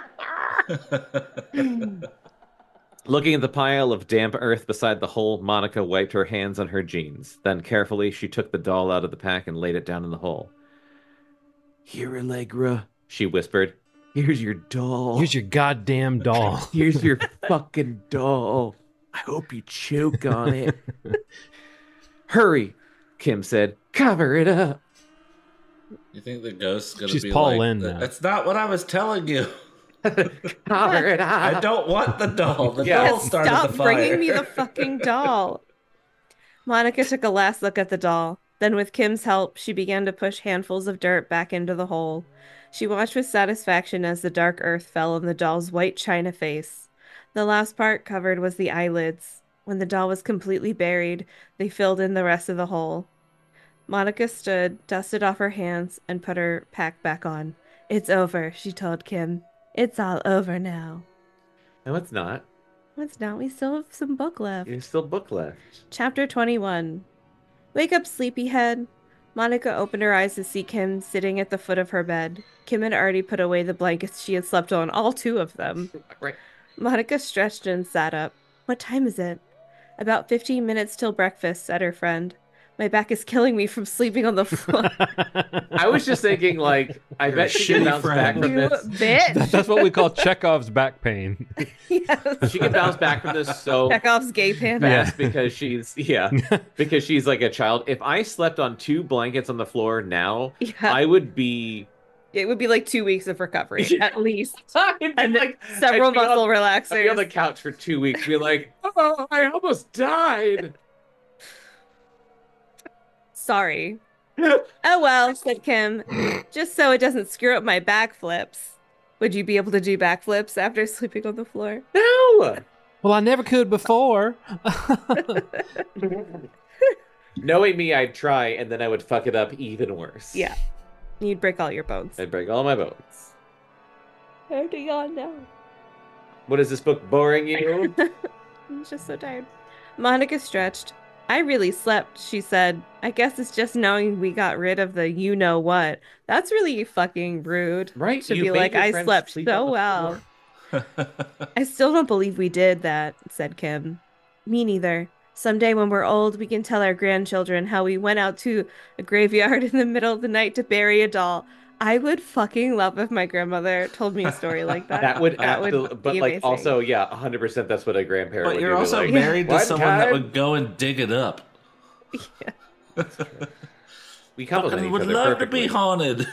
Looking at the pile of damp earth beside the hole, Monica wiped her hands on her jeans. Then carefully, she took the doll out of the pack and laid it down in the hole. Here, Allegra, she whispered. Here's your doll. Here's your goddamn doll. Here's your fucking doll. I hope you choke on it. Hurry, Kim said. Cover it up. You think the ghost's gonna She's be Paul like, Lynn now. That's not what I was telling you. Cover it up. I don't want the doll. The Yeah. doll started Stop the fire. bringing me the fucking doll. Monica took a last look at the doll. Then, with Kim's help, she began to push handfuls of dirt back into the hole. She watched with satisfaction as the dark earth fell on the doll's white china face. The last part covered was the eyelids. When the doll was completely buried, they filled in the rest of the hole. Monica stood, dusted off her hands, and put her pack back on. It's over, she told Kim. It's all over now. No, it's not. What's now? We still have some book left. There's still book left. Chapter twenty-one. Wake up, sleepyhead. Monica opened her eyes to see Kim sitting at the foot of her bed. Kim had already put away the blankets she had slept on, all two of them. Right. Monica stretched and sat up. What time is it? About fifteen minutes till breakfast, said her friend. My back is killing me from sleeping on the floor. I was just thinking, like, I You're a bet she can shitty bounce back friend. from You this. bitch. That's what we call Chekhov's back pain. Yes. She can bounce back from this so Chekhov's gay panda. fast because she's yeah, because she's like a child. If I slept on two blankets on the floor now, Yeah. I would be It would be like two weeks of recovery, at least. I'd be And then like several I'd be on- muscle I'd be on the relaxers. couch for two weeks, be like, oh, I almost died. Sorry. Oh well, said Kim. Just so it doesn't screw up my backflips. Would you be able to do backflips after sleeping on the floor? No, Well, I never could before. knowing me, I'd try, and then I would fuck it up even worse. Yeah. You'd break all your bones. I'd break all my bones. I have to yawn now. What is this book boring you? I'm just so tired. Monica stretched. I really slept, she said. I guess it's just knowing we got rid of the you know what. That's really fucking rude. Right? To You be made like, your I friends slept sleep on so the well. floor. I still don't believe we did that, said Kim. Me neither. Someday when we're old, we can tell our grandchildren how we went out to a graveyard in the middle of the night to bury a doll. I would fucking love if my grandmother told me a story like that. That would That would absolutely, but be like amazing. also, yeah, one hundred percent that's what a grandparent But would you're do. also like, married to "One someone that time would go and dig it up. we complement Fucking each would other love perfectly. to be haunted.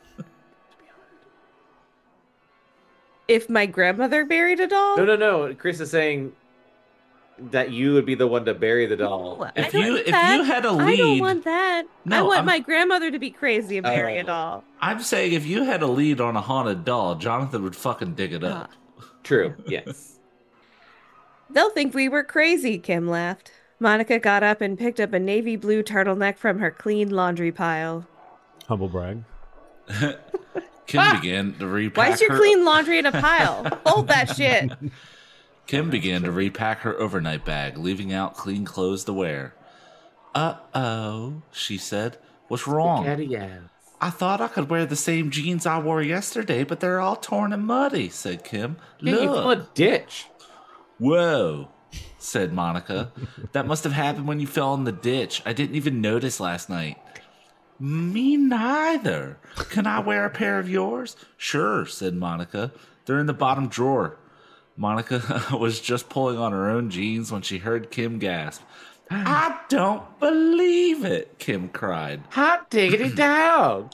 If my grandmother buried a doll? No, no, no. Chris is saying that you would be the one to bury the doll. No, I If don't you- want if that. you had a I don't lead- want that. I No, want I'm- my grandmother to be crazy and bury Oh. a doll. I'm saying if you had a lead on a haunted doll, Jonathan would fucking dig it up. True. Yes. They'll think we were crazy, Kim laughed. Monica got up and picked up a navy blue turtleneck from her clean laundry pile. Humble brag. Kim began to repack Why is your her. clean laundry in a pile? Fold that shit. Kim began to repack her overnight bag, leaving out clean clothes to wear. Uh-oh, she said. What's wrong? Daddy ass. I thought I could wear the same jeans I wore yesterday, but they're all torn and muddy, said Kim. Dude, you fell a Look. ditch. Whoa, said Monica. That must have happened when you fell in the ditch. I didn't even notice last night. Me neither. Can I wear a pair of yours? Sure, said Monica. They're in the bottom drawer. Monica was just pulling on her own jeans when she heard Kim gasp. I don't believe it, Kim cried. Hot diggity dog.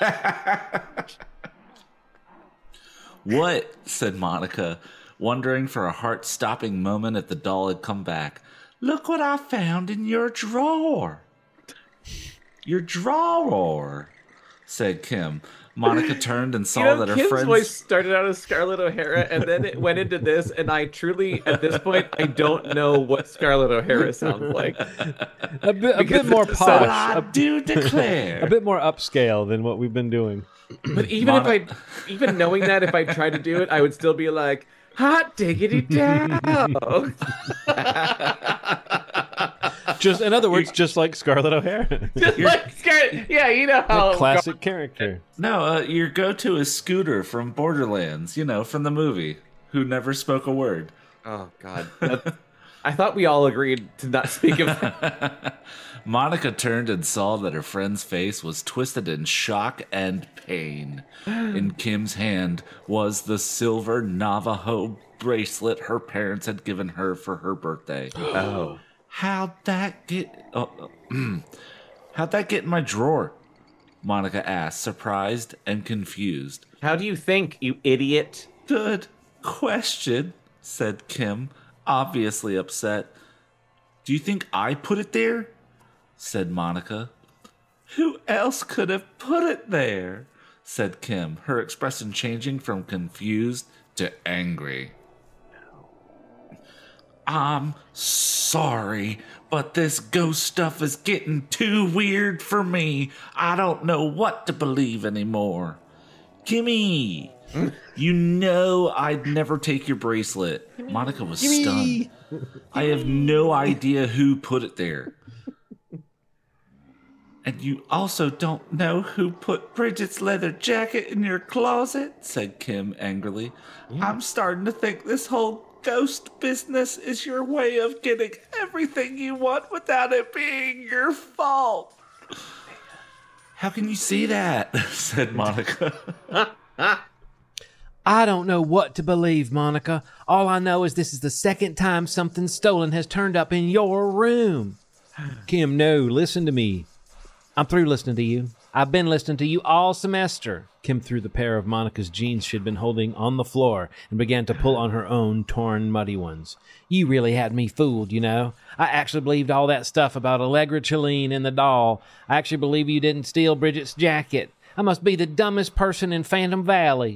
What? Said Monica, wondering for a heart-stopping moment if the doll had come back. Look what I found in your drawer. Your drawer, said Kim. Monica turned and saw You know, that her Kim's friends... voice started out as Scarlett O'Hara, and then it went into this, and I truly, at this point, I don't know what Scarlett O'Hara sounds like. A bit, a Because bit more it's so- But posh. I A, do declare. a bit more upscale than what we've been doing. But even Mon- if I, even knowing that, if I tried to do it, I would still be like, hot diggity dog. Just in other words, just like Scarlett O'Hara. Just like Scarlett. Yeah, you know how. Classic character. No, uh, your go-to is Scooter from Borderlands, you know, from the movie, who never spoke a word. Oh, God. That- I thought we all agreed to not speak of that. Monica turned and saw that her friend's face was twisted in shock and pain. In Kim's hand was the silver Navajo bracelet her parents had given her for her birthday. Oh. How'd that get... Oh, uh, how'd that get in my drawer? Monica asked, surprised and confused. How do you think, you idiot? Good question, said Kim, obviously upset. Do you think I put it there? Said Monica. Who else could have put it there? Said Kim, her expression changing from confused to angry. I'm sorry, but this ghost stuff is getting too weird for me. I don't know what to believe anymore. Kimmy, you know I'd never take your bracelet. Monica was stunned. I have no idea who put it there. And you also don't know who put Bridget's leather jacket in your closet, said Kim angrily. I'm starting to think this whole ghost business is your way of getting everything you want without it being your fault. How can you see that? Said Monica. I don't know what to believe, Monica. All I know is this is the second time something stolen has turned up in your room. Kim, no, listen to me. I'm through listening to you. I've been listening to you all semester. Kim threw the pair of Monica's jeans she'd been holding on the floor and began to pull on her own torn, muddy ones. You really had me fooled, you know. I actually believed all that stuff about Allegra Chelene and the doll. I actually believe you didn't steal Bridget's jacket. I must be the dumbest person in Phantom Valley.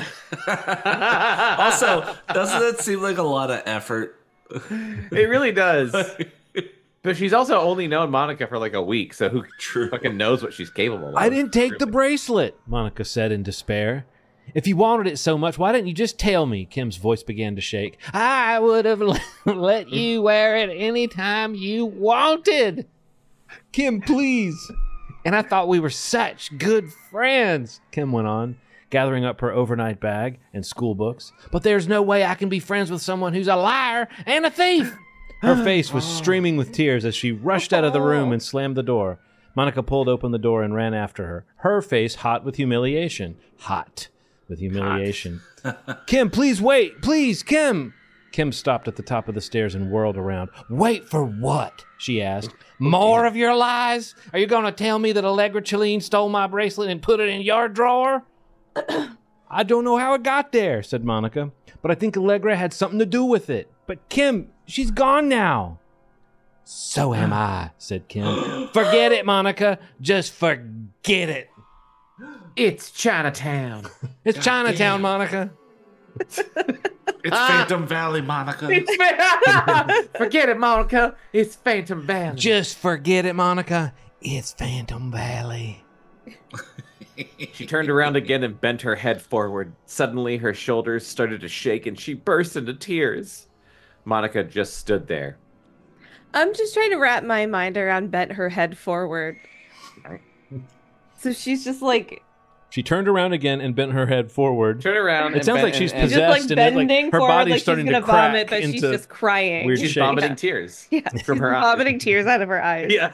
Also, doesn't that seem like a lot of effort? It really does. But she's also only known Monica for like a week, so who True. fucking knows what she's capable of? I didn't take the bracelet, Monica said in despair. If you wanted it so much, why didn't you just tell me? Kim's voice began to shake. I would have let you wear it any time you wanted. Kim, please. And I thought we were such good friends, Kim went on, gathering up her overnight bag and school books. But there's no way I can be friends with someone who's a liar and a thief. Her face was streaming with tears as she rushed out of the room and slammed the door. Monica pulled open the door and ran after her, her face hot with humiliation. Hot with humiliation. Kim, please wait. Please, Kim. Kim stopped at the top of the stairs and whirled around. Wait for what? She asked. More of your lies? Are you going to tell me that Allegra Cheline stole my bracelet and put it in your drawer? I don't know how it got there, said Monica, but I think Allegra had something to do with it. But Kim, she's gone now. So am I, said Kim. Forget it, Monica. Just forget it. It's Chinatown. It's Chinatown, Monica. It's Phantom Valley, Monica. Forget it, Monica. It's Phantom Valley. Just forget it, Monica. It's Phantom Valley. She turned around again and bent her head forward. Suddenly, her shoulders started to shake and she burst into tears. Monica just stood there. I'm just trying to wrap my mind around bent her head forward. So she's just like... She turned around again and bent her head forward. Turn around. It and sounds bent, like she's and, and, She's just like possessed and it, bending like, her forward body's like she's starting gonna to crack vomit, but she's into just crying. weird She's shape. vomiting Yeah. tears Yeah, from she's her eyes. vomiting tears out of her eyes. Yeah.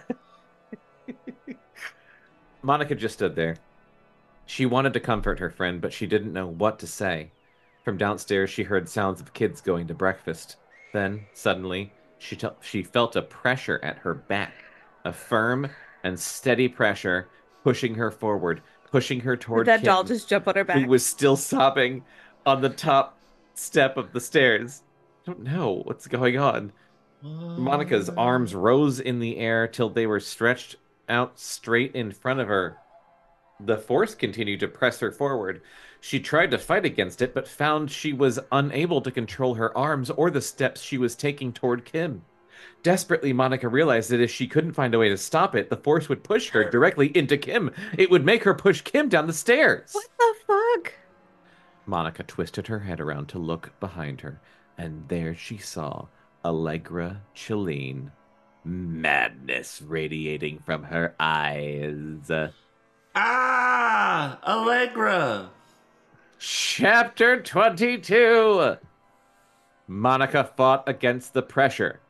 Monica just stood there. She wanted to comfort her friend, but she didn't know what to say. From downstairs, she heard sounds of kids going to breakfast. Then, suddenly, she, t- she felt a pressure at her back. A firm and steady pressure pushing her forward, pushing her toward Did that Kim, doll just jump on her back? who was still sobbing on the top step of the stairs. I don't know what's going on. Monica's arms rose in the air till they were stretched out straight in front of her. The force continued to press her forward. She tried to fight against it, but found she was unable to control her arms or the steps she was taking toward Kim. Desperately, Monica realized that if she couldn't find a way to stop it, the force would push her directly into Kim. It would make her push Kim down the stairs. What the fuck? Monica twisted her head around to look behind her, and there she saw Allegra Cheline, madness radiating from her eyes. Ah, Allegra. Chapter twenty-two. Monica fought against the pressure.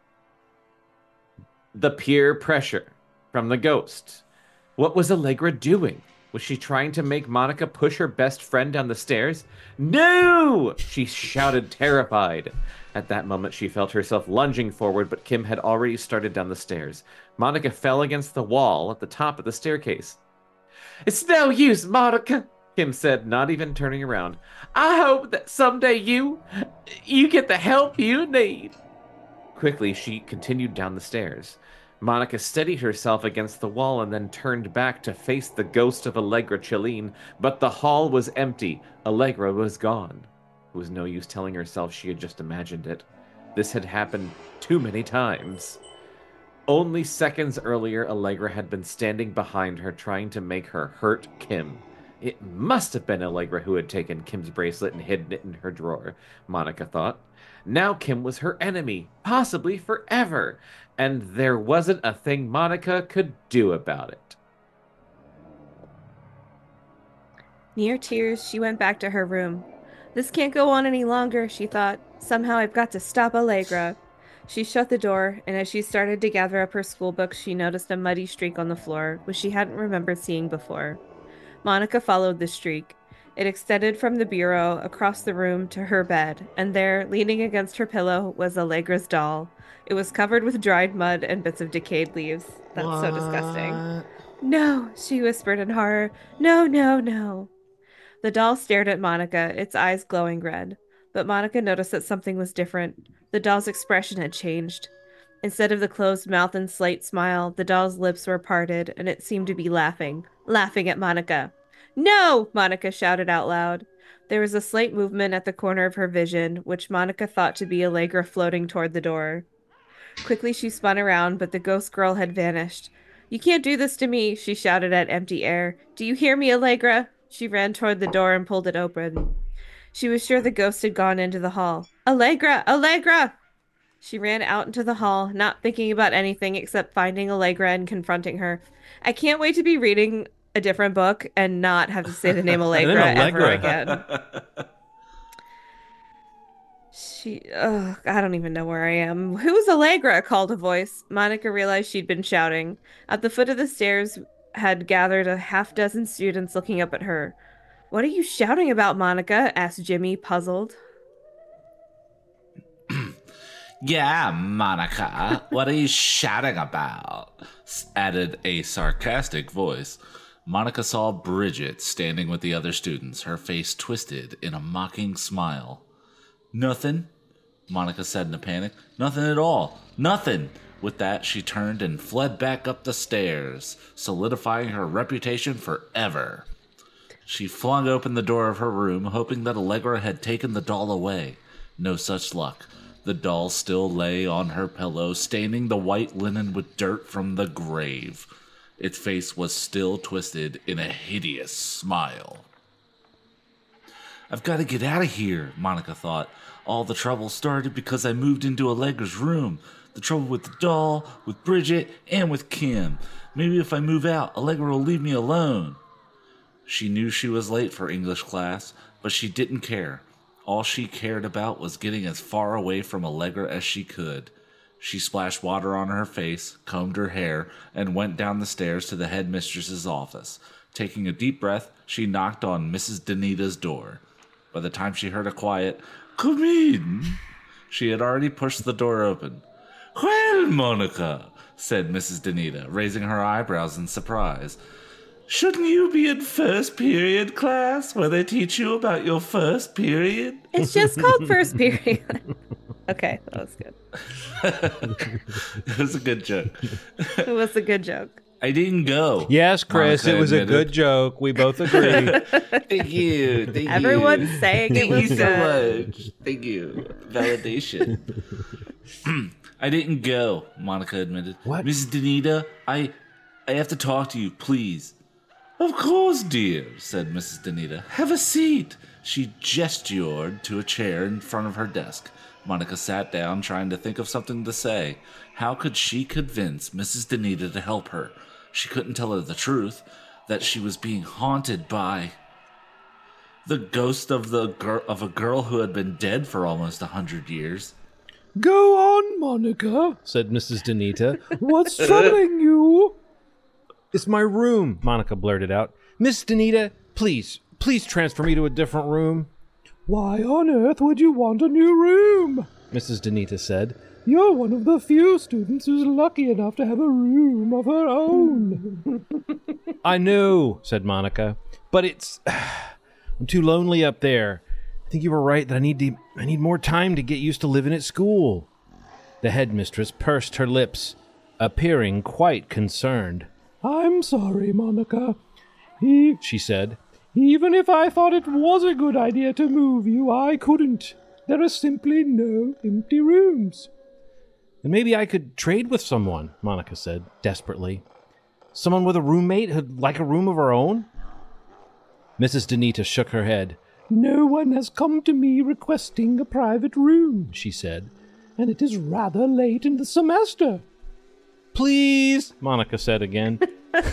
The peer pressure from the ghost. What was Allegra doing? Was she trying to make Monica push her best friend down the stairs? No! She shouted, terrified. At that moment, she felt herself lunging forward, but Kim had already started down the stairs. Monica fell against the wall at the top of the staircase. It's no use, Monica, Kim said, not even turning around. I hope that someday you, you get the help you need. Quickly, she continued down the stairs. Monica steadied herself against the wall and then turned back to face the ghost of Allegra Cheline, but the hall was empty. Allegra was gone. It was no use telling herself she had just imagined it. This had happened too many times. Only seconds earlier, Allegra had been standing behind her, trying to make her hurt Kim. It must have been Allegra who had taken Kim's bracelet and hidden it in her drawer, Monica thought. Now Kim was her enemy, possibly forever, and there wasn't a thing Monica could do about it. Near tears, she went back to her room. This can't go on any longer, she thought. Somehow I've got to stop Allegra. She shut the door, and as she started to gather up her school books, she noticed a muddy streak on the floor, which she hadn't remembered seeing before. Monica followed the streak. It extended from the bureau across the room to her bed, and there, leaning against her pillow, was Allegra's doll. It was covered with dried mud and bits of decayed leaves. That's What? so disgusting. No, she whispered in horror. No, no, no. The doll stared at Monica, its eyes glowing red. But Monica noticed that something was different. The doll's expression had changed. Instead of the closed mouth and slight smile, the doll's lips were parted, and it seemed to be laughing. Laughing at Monica. No! Monica shouted out loud. There was a slight movement at the corner of her vision, which Monica thought to be Allegra floating toward the door. Quickly she spun around, but the ghost girl had vanished. You can't do this to me, she shouted at empty air. Do you hear me, Allegra? She ran toward the door and pulled it open. She was sure the ghost had gone into the hall. Allegra! Allegra! She ran out into the hall, not thinking about anything except finding Allegra and confronting her. I can't wait to be reading a different book and not have to say the name Allegra, Allegra. ever again. She, ugh, I don't even know where I am. Who's Allegra? Called a voice. Monica realized she'd been shouting. At the foot of the stairs had gathered a half dozen students looking up at her. What are you shouting about, Monica? Asked Jimmy, puzzled. Yeah, Monica, what are you shouting about? Added a sarcastic voice. Monica saw Bridget standing with the other students, her face twisted in a mocking smile. Nothing, Monica said in a panic. Nothing at all. Nothing. With that, she turned and fled back up the stairs, solidifying her reputation forever. She flung open the door of her room, hoping that Allegra had taken the doll away. No such luck. The doll still lay on her pillow, staining the white linen with dirt from the grave. Its face was still twisted in a hideous smile. I've got to get out of here, Monica thought. All the trouble started because I moved into Allegra's room. The trouble with the doll, with Bridget, and with Kim. Maybe if I move out, Allegra will leave me alone. She knew she was late for English class, but she didn't care. All she cared about was getting as far away from Allegra as she could. She splashed water on her face, combed her hair, and went down the stairs to the headmistress's office. Taking a deep breath, she knocked on Missus Danita's door. By the time she heard a quiet, "Come in," she had already pushed the door open. "Well, Monica," said Missus Danita, raising her eyebrows in surprise. "Shouldn't you be in first period class where they teach you about your first period?" It's just called first period. Okay, that was good. It was a good joke. It was a good joke. I didn't go. Yes, Chris, Monica it was a admitted. good joke. We both agree. Thank you. Thank Everyone's you. saying it Thank was you good. so much. Thank you. Validation. I didn't go, Monica admitted. What? Missus Danita, I I have to talk to you, please. Of course, dear, said Missus Danita. Have a seat. She gestured to a chair in front of her desk. Monica sat down, trying to think of something to say. How could she convince Missus Danita to help her? She couldn't tell her the truth, that she was being haunted by the ghost of the gir- of a girl who had been dead for almost a hundred years. Go on, Monica, said Missus Danita. What's troubling you? It's my room, Monica blurted out. Miss Danita, please, please transfer me to a different room. Why on earth would you want a new room? Missus Danita said. You're one of the few students who's lucky enough to have a room of her own. I know, said Monica, but it's... I'm too lonely up there. I think you were right that I need to, I need more time to get used to living at school. The headmistress pursed her lips, appearing quite concerned. I'm sorry, Monica, he, she said. Even if I thought it was a good idea to move you, I couldn't. There are simply no empty rooms. Then maybe I could trade with someone, Monica said, desperately. Someone with a roommate who'd like a room of her own? Missus Danita shook her head. No one has come to me requesting a private room, she said, and it is rather late in the semester. Please, Monica said again.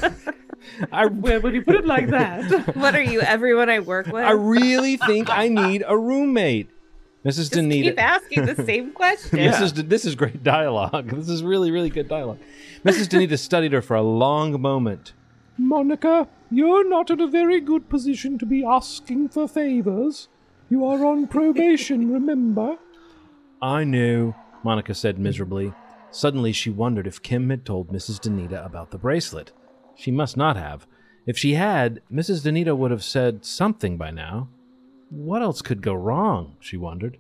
I, Where would you put it like that? What are you, everyone I work with? I really think I need a roommate. Missus Just Danita. keep asking the same question. This is this is great dialogue. This is really, really good dialogue. Missus Danita studied her for a long moment. Monica, you're not in a very good position to be asking for favors. You are on probation, remember? I knew, Monica said miserably. Suddenly she wondered if Kim had told Missus Danita about the bracelet. She must not have. If she had, Missus Danita would have said something by now. What else could go wrong, she wondered.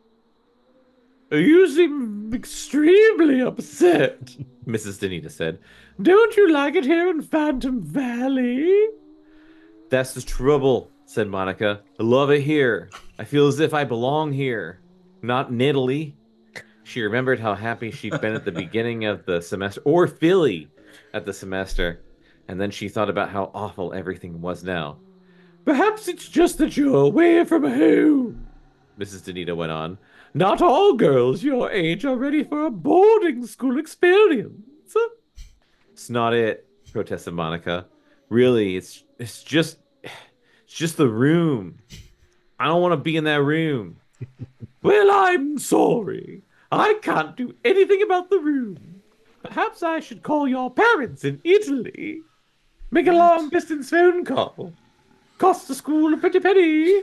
You seem extremely upset, Missus Danita said. Don't you like it here in Phantom Valley? That's the trouble, said Monica. I love it here. I feel as if I belong here, not in Italy. She remembered how happy she'd been at the beginning of the semester, or Philly at the semester, and then she thought about how awful everything was now. Perhaps it's just that you're away from home, Missus Danita went on. Not all girls your age are ready for a boarding school experience. It's not it, protested Monica. Really, it's it's just it's just the room. I don't want to be in that room. Well, I'm sorry. I can't do anything about the room. Perhaps I should call your parents in Italy. Make a long-distance phone call. Cost the school a pretty penny.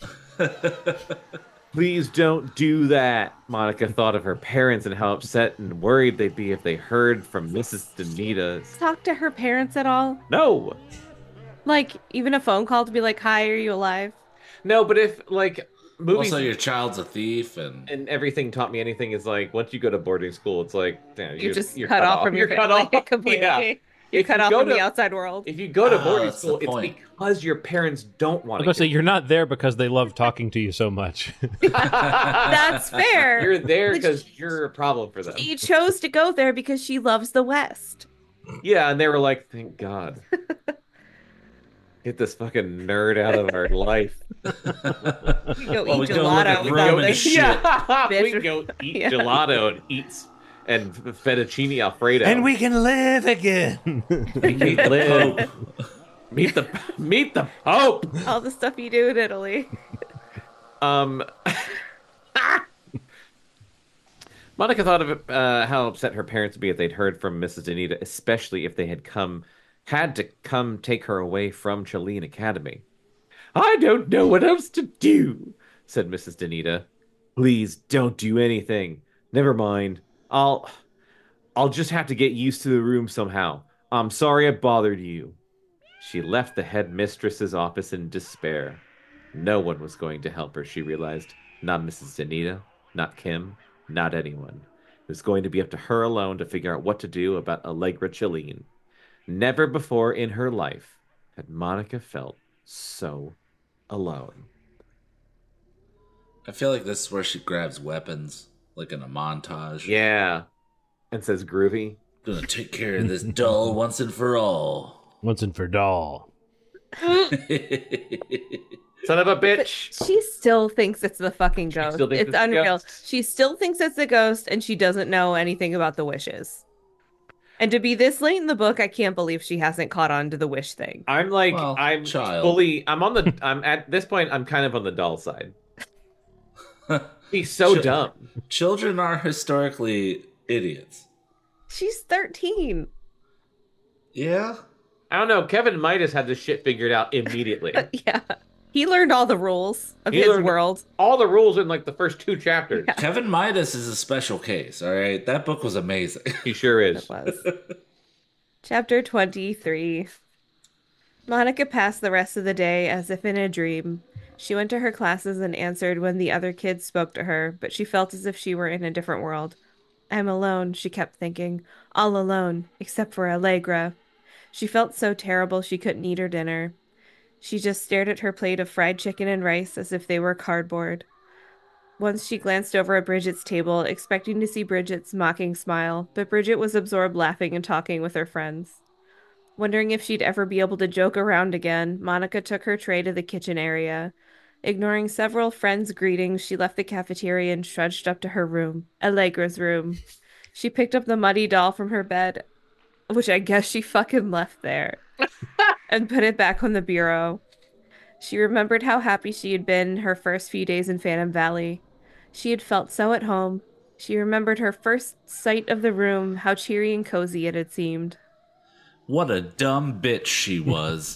Please don't do that. Monica thought of her parents and how upset and worried they'd be if they heard from Missus Danita. Talk to her parents at all? No. Like, even a phone call to be like, hi, are you alive? No, but if, like, movies... Also, your child's a thief, and and everything taught me anything is like, once you go to boarding school, it's like, damn, You're, you're just you're cut, off from your You're cut family off. completely. Yeah. You're If cut you off go from to- the outside world. If you go to Ah, boarding that's the school, it's point. because your parents don't I want was going to to. say, you're not there because they love talking to you so much. That's fair. You're there But because you're a problem for them. She chose to go there because she loves the West. Yeah, and they were like, thank God. Get this fucking nerd out of our life. We go Well, we eat go look at gelato without Roman the shit. Yeah, we Bitch. can go eat Yeah. gelato and eat s- and fettuccine alfredo. and we can live again. meet the Pope. Meet the meet the Pope. all the stuff you do in Italy. Um, Monica thought of uh, how upset her parents would be if they'd heard from Missus Danita, especially if they had come, had to come take her away from Chalene Academy. I don't know what else to do, said Missus Danita. Please don't do anything. Never mind. I'll, I'll just have to get used to the room somehow. I'm sorry I bothered you. She left the headmistress's office in despair. No one was going to help her, she realized. Not Missus Danita, not Kim, not anyone. It was going to be up to her alone to figure out what to do about Allegra Chalene. Never before in her life had Monica felt so alone. I feel like this is where she grabs weapons, like in a montage. Yeah. And says groovy. Gonna take care of this doll once and for all. Once and for doll. Son of a But bitch. she still thinks it's the fucking ghost. still thinks It's it's the unreal. ghost? She still thinks it's a ghost, and she doesn't know anything about the wishes. And to be this late in the book, I can't believe she hasn't caught on to the wish thing. I'm like, Well, I'm child. fully, I'm on the, I'm at this point, I'm kind of on the doll side. He's so Ch- dumb. Children are historically idiots. She's thirteen. Yeah? I don't know. Kevin Midas had this shit figured out immediately. Yeah. He learned all the rules of He his learned- world. All the rules in like the first two chapters. Yeah. Kevin Midas is a special case, all right? That book was amazing. He sure is. It was. Chapter twenty-three. Monica passed the rest of the day as if in a dream. She went to her classes and answered when the other kids spoke to her, but she felt as if she were in a different world. I'm alone, she kept thinking. All alone, except for Allegra. She felt so terrible she couldn't eat her dinner. She just stared at her plate of fried chicken and rice as if they were cardboard. Once she glanced over at Bridget's table, expecting to see Bridget's mocking smile, but Bridget was absorbed laughing and talking with her friends. Wondering if she'd ever be able to joke around again, Monica took her tray to the kitchen area. Ignoring several friends' greetings, she left the cafeteria and trudged up to her room, Allegra's room. She picked up the muddy doll from her bed, which I guess she fucking left there, and put it back on the bureau. She remembered how happy she had been her first few days in Phantom Valley. She had felt so at home. She remembered her first sight of the room, how cheery and cozy it had seemed. What a dumb bitch she was.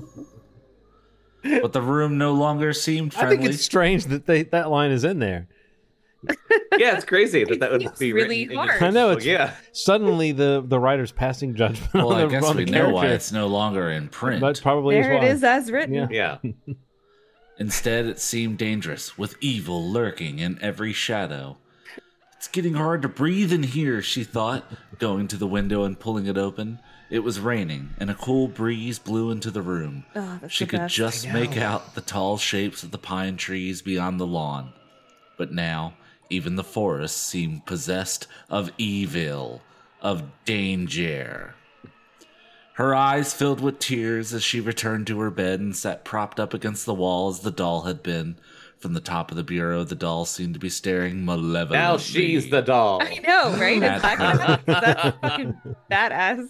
But the room no longer seemed I friendly. think it's strange that they that line is in there. Yeah, it's crazy that that would It's be really written in harsh. your- I know, Well, it's- yeah. Suddenly, the the writer's passing judgment Well, on I the, guess on we the know why character. it's no longer in print. But probably There is it why. is as written. Yeah. Yeah. Instead, it seemed dangerous, with evil lurking in every shadow. It's getting hard to breathe in here, she thought, going to the window and pulling it open. It was raining, and a cool breeze blew into the room. Oh, that's She the could best. just I make know. out the tall shapes of the pine trees beyond the lawn. But now, even the forest seemed possessed of evil, of danger. Her eyes filled with tears as she returned to her bed and sat propped up against the wall as the doll had been. From the top of the bureau, the doll seemed to be staring malevolently. Now she's the doll. I know, right? That's Exactly. That's fucking badass.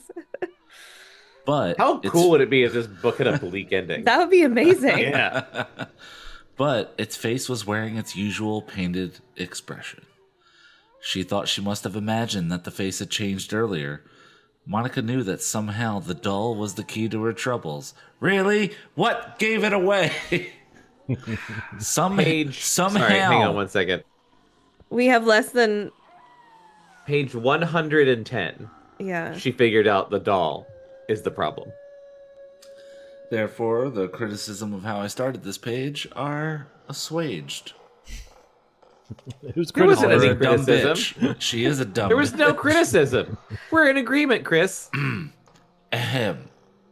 But How it's- cool would it be if this book had a bleak ending? That would be amazing. Yeah. but its face was wearing its usual painted expression. She thought she must have imagined that the face had changed earlier. Monica knew that somehow the doll was the key to her troubles. Really? What gave it away? Some, Page. somehow. Sorry, hang on one second. We have less than Page one hundred ten. yeah. She figured out the doll is the problem. Therefore, the criticism of how I started this page are assuaged. Who's There wasn't criticizing? any Or a dumb criticism. bitch. She is a dumb There was bitch. no criticism. We're in agreement, Chris. Ahem.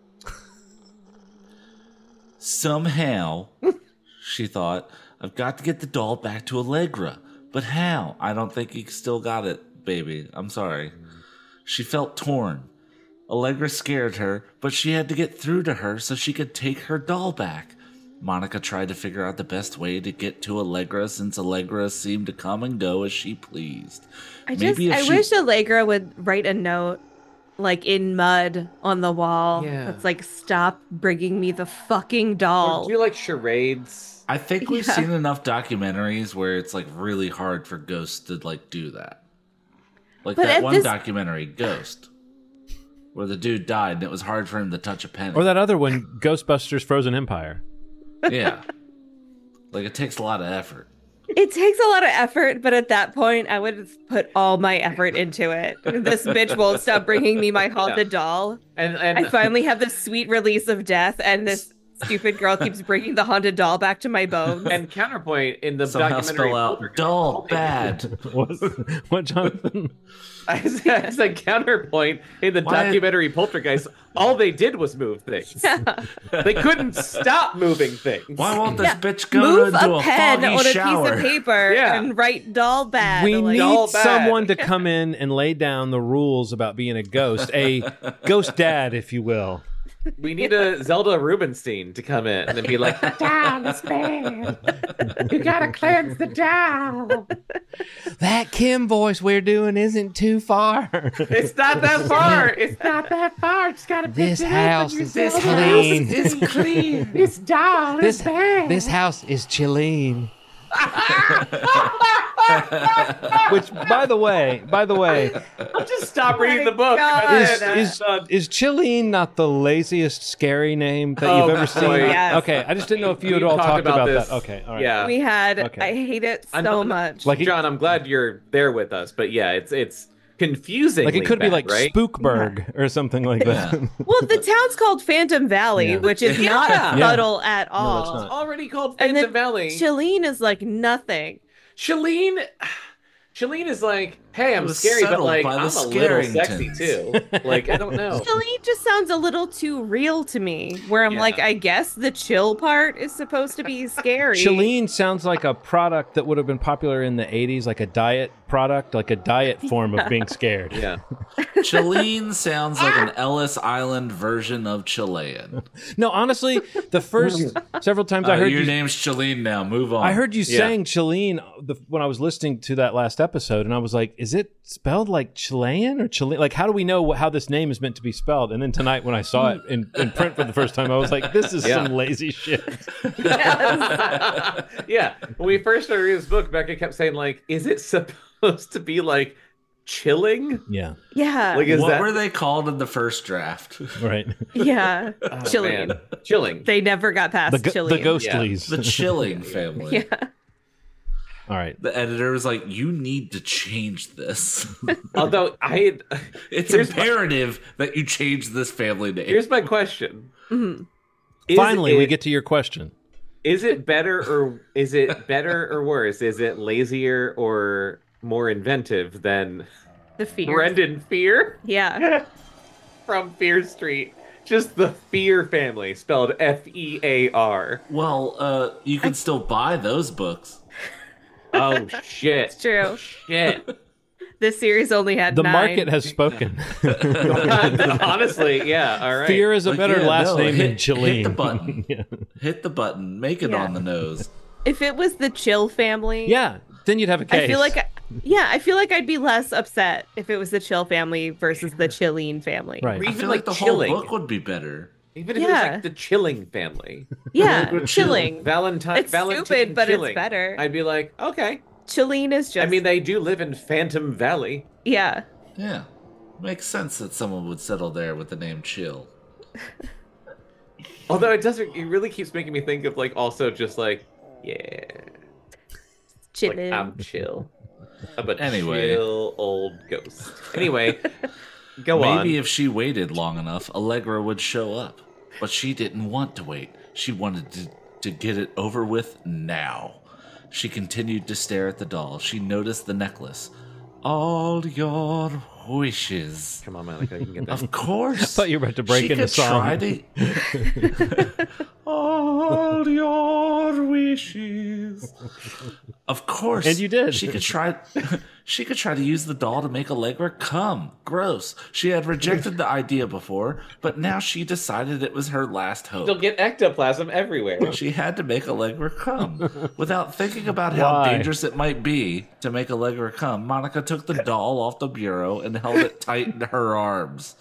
Somehow, she thought, I've got to get the doll back to Allegra. But how? I don't think he still got it, baby. I'm sorry. She felt torn. Allegra scared her, but she had to get through to her so she could take her doll back. Monica tried to figure out the best way to get to Allegra since Allegra seemed to come and go as she pleased. I just Maybe if I she- wish Allegra would write a note like in mud on the wall. Yeah. That's like, stop bringing me the fucking Or doll. do you like charades? I think we've Yeah. seen enough documentaries where it's like really hard for ghosts to like do that. Like But that at one this- documentary, Ghost, where the dude died and it was hard for him to touch a penny. Or that other one, Ghostbusters Frozen Empire. Yeah. Like it takes a lot of effort. It takes a lot of effort, but at that point, I would have put all my effort into it. This bitch won't stop bringing me my haunted doll. And and I finally have the sweet release of death, and this stupid girl keeps bringing the haunted doll back to my bones. and counterpoint in the Somehow documentary spell out Poltergeist, dull, all they bad. What, what Jonathan? As, as a counterpoint in the Why- documentary Poltergeist, all they did was move things. They couldn't stop moving things. Why won't this Yeah. bitch go Move into a a, pen foggy on a shower? piece of paper Yeah. and write doll bad. We like, need All bad. someone to come in and lay down the rules about being a ghost, a ghost dad, if you will. We need a Zelda Rubinstein to come in and be like, the doll is bad. You gotta cleanse the doll. That Kim voice we're doing isn't too far. It's not that far. It's not that far. Just gotta pick This it up house and you is Zelda clean. Rubinstein. It's clean. This doll this is bad. this house is Chilene. Which, by the way, by the way, I'll just stop Oh reading my the book. God. is That's is done. is Chilene not the laziest scary name that Oh, you've ever seen? boy. Yes. Okay, I just didn't know if you We had all talked talked about about, this. that. Okay, all right. Yeah. we had. Okay. I hate it I'm so not- much. Like it- John, I'm glad you're there with us, but yeah, it's it's confusing. Like it could be bad, like right? Spookburg or something like that. Well, the town's called Phantom Valley, Yeah. which is Yeah. not Yeah. subtle at No, all. it's not. It's already called And Phantom then Valley. Shalene is like nothing. Shalene, Shalene is like, hey, I'm It was scary, but settled like by the I'm a little sexy Scarringtons. too. Like I don't know. Shalene just sounds a little too real to me. Where I'm Yeah. like, I guess the chill part is supposed to be scary. Shalene sounds like a product that would have been popular in the eighties, like a diet product, like a diet form of being scared. Yeah. Chilene sounds like an Ellis Island version of Chilean. No, honestly, the first several times Uh, I heard your you, name's Chilene now. Move on. I heard you Yeah. saying Chilene the, when I was listening to that last episode, and I was like, is it spelled like Chilean or Chilean? Like, how do we know what, how this name is meant to be spelled? And then tonight, when I saw it in, in print for the first time, I was like, this is Yeah. some lazy shit. Yeah. When we first started reading this book, Becca kept saying, like, is it supposed to be like chilling? Yeah, Yeah. Like, is what that were they called in the first draft? right. yeah. Oh, Shalene. man. Chilling. They never got past The, go- Shalene. the Ghostlies. The Chilling family. Yeah. All right. The editor was like, you need to change this. Although I It's Here's my- imperative that you change this family name. here's my question. Mhm. Is Finally, we it- get to your question. Is it better or is it better or worse? Is it lazier or more inventive than The fear. Brendan Fear Yeah. from Fear Street? Just the Fear family, spelled F E A R. Well, uh, you can still buy those books. Oh shit! It's true. Shit. This series only had The nine. market has spoken. Honestly, yeah. All right. Fear is a Like, better yeah, last no, name hit- than Chilene. hit the button. yeah. Hit the button. Make it Yeah. on the nose. If it was the Chill family, yeah, then you'd have a case. I feel like, I, yeah, I feel like I'd be less upset if it was the Chill family versus the Chilene family. Right. I Even feel like like the chilling. whole book would be better. Even if Yeah. it was like the Chilling family. Yeah, chilling. Valentine, It's Valentine stupid, but Chilling. it's better. I'd be like, okay. Chilling is just. I mean, they do live in Phantom Valley. yeah. Yeah. Makes sense that someone would settle there with the name Chill. Although it doesn't, it really keeps making me think of like also just like, yeah, Chilling. like I'm chill. I'm a Anyway. chill old ghost. Anyway, go Maybe on. if she waited long enough, Allegra would show up. But she didn't want to wait. She wanted to, to get it over with now. She continued to stare at the doll. She noticed the necklace. All your wishes. Come on, Monica, you can get that. Of course. I thought you were about to break she into could song. try to... All your wishes. Of course. And you did. She could try she could try to use the doll to make Allegra come. Gross. She had rejected the idea before, but now she decided it was her last hope. They'll get ectoplasm everywhere. She had to make Allegra come. Without thinking about how Why? dangerous it might be to make Allegra come, Monica took the doll off the bureau and held it tight in her arms.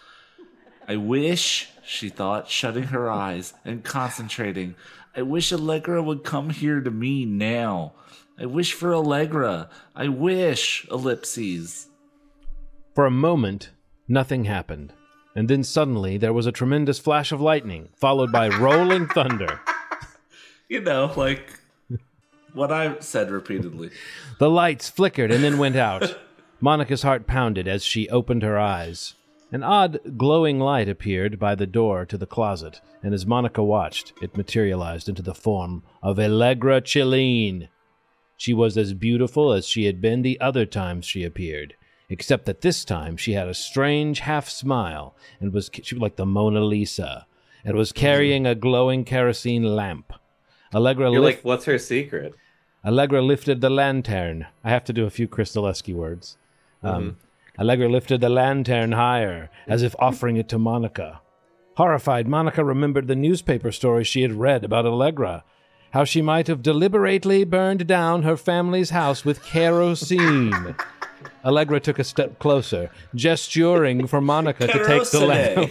I wish, she thought, shutting her eyes and concentrating. I wish Allegra would come here to me now. I wish for Allegra. I wish, ellipses. For a moment, nothing happened. And then suddenly there was a tremendous flash of lightning, followed by rolling thunder. You know, like what I said repeatedly. The lights flickered and then went out. Monica's heart pounded as she opened her eyes. An odd, glowing light appeared by the door to the closet, and as Monica watched, it materialized into the form of Allegra Chilleen. She was as beautiful as she had been the other times she appeared, except that this time she had a strange half-smile, and was she was like the Mona Lisa, and was carrying a glowing kerosene lamp. Allegra You're lift- like, what's her secret? Allegra lifted the lantern. I have to do a few Crystalesky words. Um, Allegra lifted the lantern higher, as if offering it to Monica. Horrified, Monica remembered the newspaper story she had read about Allegra, how she might have deliberately burned down her family's house with kerosene. Allegra took a step closer, gesturing for Monica to take the lamp.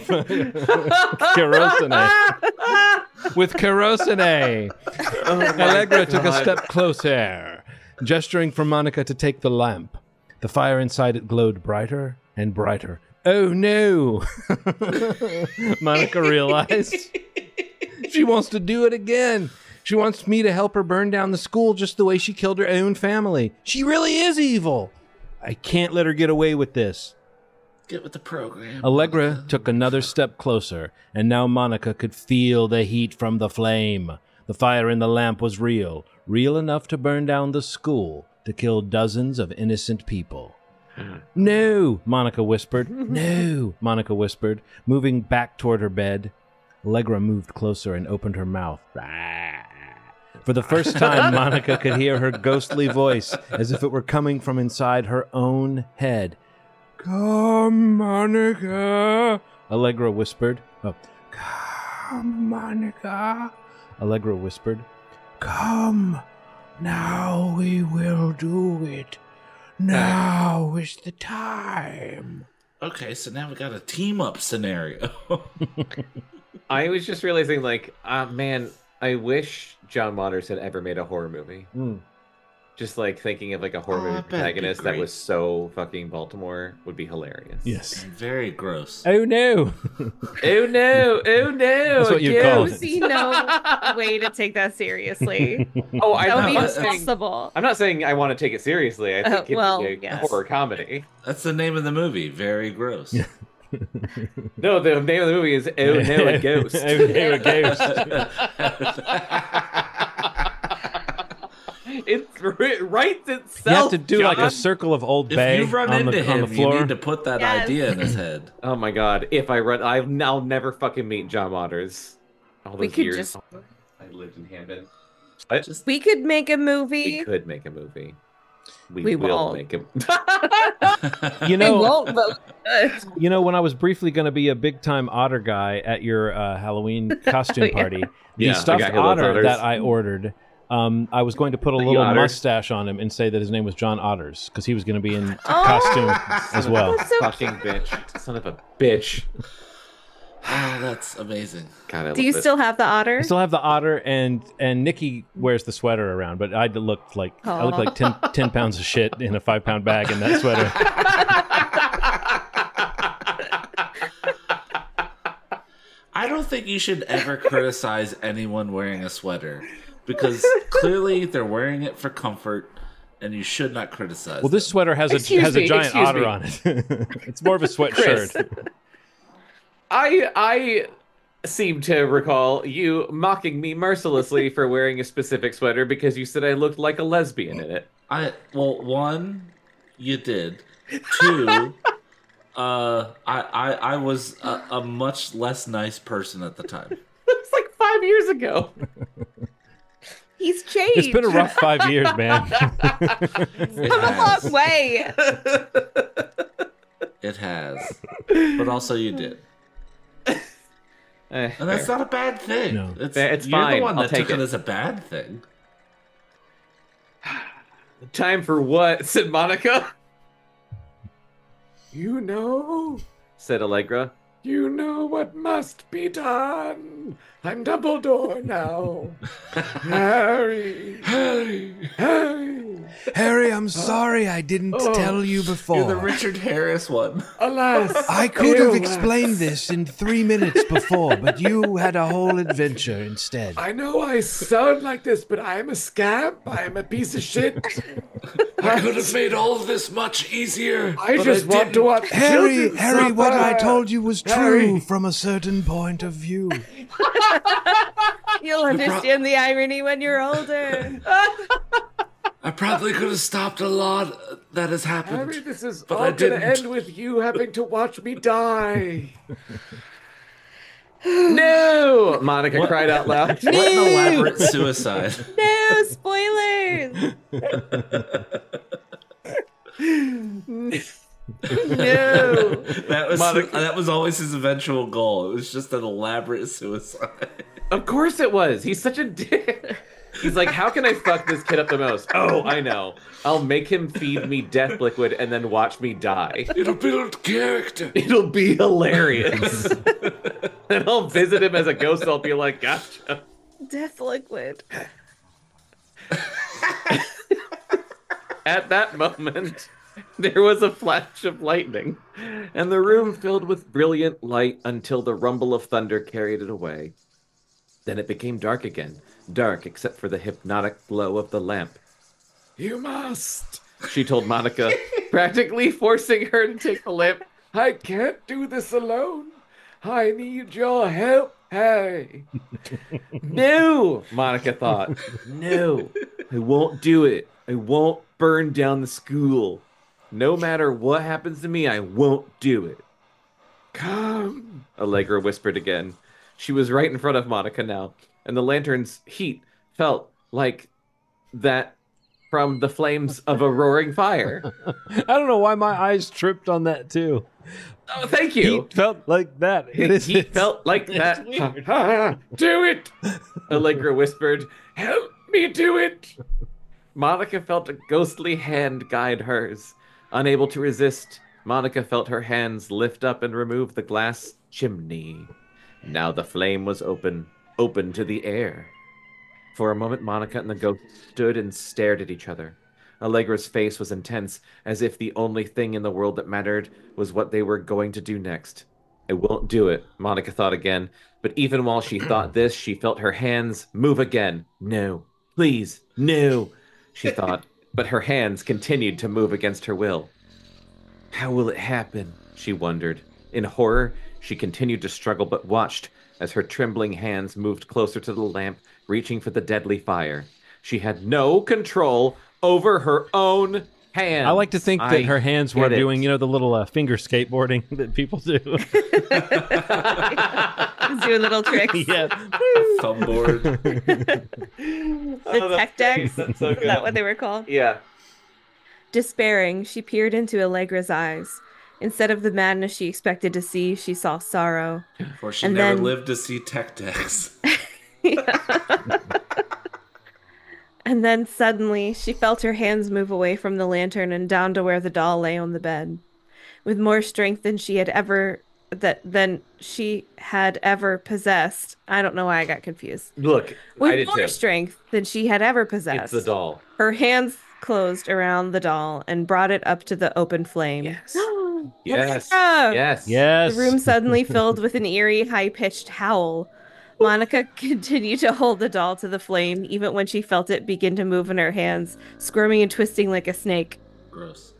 Kerosene. With kerosene. Allegra took a step closer, gesturing for Monica to take the lamp. The fire inside it glowed brighter and brighter. Oh no! Monica realized she wants to do it again. She wants me to help her burn down the school just the way she killed her own family. She really is evil. I can't let her get away with this. Get with the program. Allegra took another step closer, and now Monica could feel the heat from the flame. The fire in the lamp was real, real enough to burn down the school, to kill dozens of innocent people. No, Monica whispered. No, Monica whispered, moving back toward her bed. Allegra moved closer and opened her mouth. For the first time, Monica could hear her ghostly voice, as if it were coming from inside her own head. Come, Monica, Allegra whispered. Oh. Come, Monica, Allegra whispered. Come, now we will do it. Now is the time. Okay, so now we got a team up scenario. I was just realizing, like, uh, man, I wish John Waters had ever made a horror movie. Mm. Just like thinking of like a horror Oh, I movie bet it'd be protagonist that great. was so fucking Baltimore would be hilarious. Yes. Very gross. Oh no. Oh no! Oh no! That's what you a call ghost. it. See no way to take that seriously. Oh, I That would know. be I'm, saying, impossible. I'm not saying I want to take it seriously. I think Uh, it'd well, be a yes. horror comedy. That's the name of the movie. Very gross. No, the name of the movie is Oh No, a Ghost. Oh no, a ghost. It ri- writes itself. You have to do like a John. circle of Old If Bay you run on, into the, on him, the you floor. need to put that Yes. idea in his head. Oh my god! If I run, I, I'll never fucking meet John Waters. All those We could years just- I lived in Hamden. I, Just We could make a we movie. could make a movie. We, We will won't. make him. You We know, won't, but you know, when I was briefly going to be a big time otter guy at your uh, Halloween costume Yeah. party, the Yeah, the stuffed guy who loves otter otters. that I ordered, um, I was going to put a The little otter. mustache on him and say that his name was John Otters because he was going to be in Oh. costume as well. That's so Fucking bitch! Son of a bitch! Ah, that's amazing. God, I Do you love it. still have the otter? I still have the otter, and and Nikki wears the sweater around, but I looked like I look like ten, ten pounds of shit in a five pound bag in that sweater. I don't think you should ever criticize anyone wearing a sweater because clearly they're wearing it for comfort, and you should not criticize. Well, this sweater has a Excuse has me, a giant excuse otter me. on it. It's more of a Chris. sweatshirt. I I seem to recall you mocking me mercilessly for wearing a specific sweater because you said I looked like a lesbian in it. I well, one, you did. Two, uh, I I, I was a, a much less nice person at the time. It's like five years ago. He's changed. It's been a rough five years, man. It Come a has. long way. It has, but also you did, Eh, and that's fair. not a bad thing. No. It's, Fair, it's you're fine. the one I'll that take took it. it. as a bad thing. Time for what? Said Monica. You know, said Allegra. You know what must be done. I'm Dumbledore now. Harry, Harry, Harry. Harry, I'm sorry I didn't Oh, tell you before. You're the Richard Harris one. Alas, I could have alas. explained this in three minutes before, but you had a whole adventure instead. I know I sound like this, but I am a scamp. I am a piece of shit. I could have made all of this much easier. I but just I want didn't. to watch Harry, children Harry, what I suffer. told you was true Harry. from a certain point of view. You'll understand the irony when you're older. I probably could have stopped a lot that has happened. Harry, this is But all I gonna didn't. end with you having to watch me die. No! Monica What? cried out loud. What an elaborate suicide. No spoilers. No. That was Monica- that was always his eventual goal. It was just an elaborate suicide. Of course it was. He's such a dick. He's like, how can I fuck this kid up the most? Oh, I know. I'll make him feed me death liquid and then watch me die. It'll build character. It'll be hilarious. And I'll visit him as a ghost. I'll be like, gotcha. Death liquid. At that moment, there was a flash of lightning, and the room filled with brilliant light until the rumble of thunder carried it away. Then it became dark again, dark except for the hypnotic glow of the lamp. You must, she told Monica, practically forcing her to take the lamp. I can't do this alone. I need your help, Harry. No, Monica thought. No, I won't do it. I won't burn down the school. No matter what happens to me, I won't do it. Come, Allegra whispered again. She was right in front of Monica now, and the lantern's heat felt like that from the flames of a roaring fire. I don't know why my eyes tripped on that too. Oh, thank you. He felt like that. It is. He felt like that. Do it, Allegra whispered. Help me do it. Monica felt a ghostly hand guide hers. Unable to resist, Monica felt her hands lift up and remove the glass chimney. Now the flame was open, open to the air. For a moment, Monica and the ghost stood and stared at each other. Allegra's face was intense, as if the only thing in the world that mattered was what they were going to do next. I won't do it, Monica thought again. But even while she thought this, she felt her hands move again. No, please, no, she thought. But her hands continued to move against her will. How will it happen? She wondered. In horror, she continued to struggle but watched as her trembling hands moved closer to the lamp, reaching for the deadly fire. She had no control over her own hands. I like to think that I her hands get were it. doing, you know, the little uh, finger skateboarding that people do. He's doing little tricks. yeah. Thumbboard. The tech decks. That's so Is good. that what they were called? Yeah. Despairing, she peered into Allegra's eyes. Instead of the madness she expected to see, she saw sorrow. For she And never then- lived to see tech decks. And then suddenly, she felt her hands move away from the lantern and down to where the doll lay on the bed. With more strength than she had ever that than she had ever possessed. I don't know why I got confused. Look, I With did more too. strength than she had ever It's possessed. the doll. Her hands closed around the doll and brought it up to the open flame. Yes. Yes. Allegra! Yes. Yes. The room suddenly filled with an eerie, high-pitched howl. Monica continued to hold the doll to the flame, even when she felt it begin to move in her hands, squirming and twisting like a snake. Gross.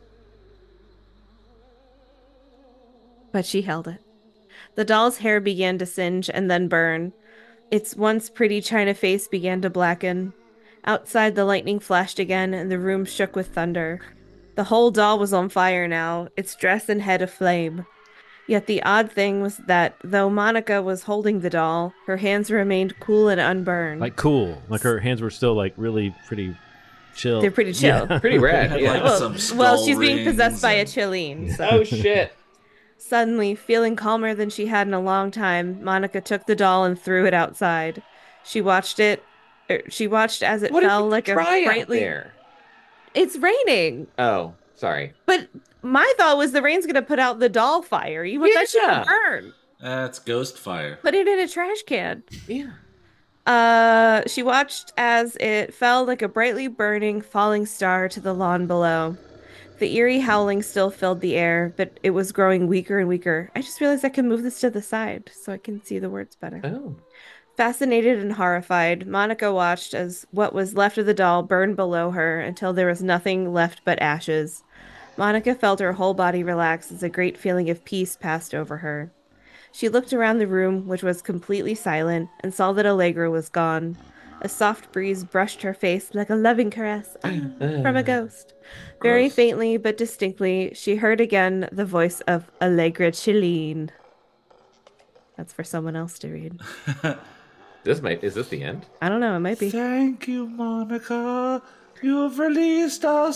But she held it. The doll's hair began to singe and then burn. Its once pretty china face began to blacken. Outside, the lightning flashed again, and the room shook with thunder. The whole doll was on fire now, its dress and head aflame. Yet the odd thing was that though Monica was holding the doll, her hands remained cool and unburned. Like cool. Like her hands were still like really pretty chill. They're pretty chill. Yeah. Pretty rad. Had, Yeah. like, Well, some skull well, she's being possessed rings by a and- Chileen. So. Oh shit. Suddenly, feeling calmer than she had in a long time, Monica took the doll and threw it outside. She watched it. er, She watched as it What fell if like a dry out brightly. there? It's raining, Oh, sorry. but my thought was the rain's gonna put out the doll fire. You want that shit Yeah. to burn? That's ghost fire. Put it in a trash can. Yeah. Uh, she watched as it fell like a brightly burning falling star to the lawn below. The eerie howling still filled the air, but it was growing weaker and weaker. I just realized I can move this to the side so I can see the words better. Oh. Fascinated and horrified, Monica watched as what was left of the doll burned below her until there was nothing left but ashes. Monica felt her whole body relax as a great feeling of peace passed over her. She looked around the room, which was completely silent, and saw that Allegra was gone. A soft breeze brushed her face like a loving caress from a ghost. Very Gross. faintly but distinctly, she heard again the voice of Allegra Chileen. That's for someone else to read. This might is this the end? I don't know, it might be. Thank you, Monica. You have released us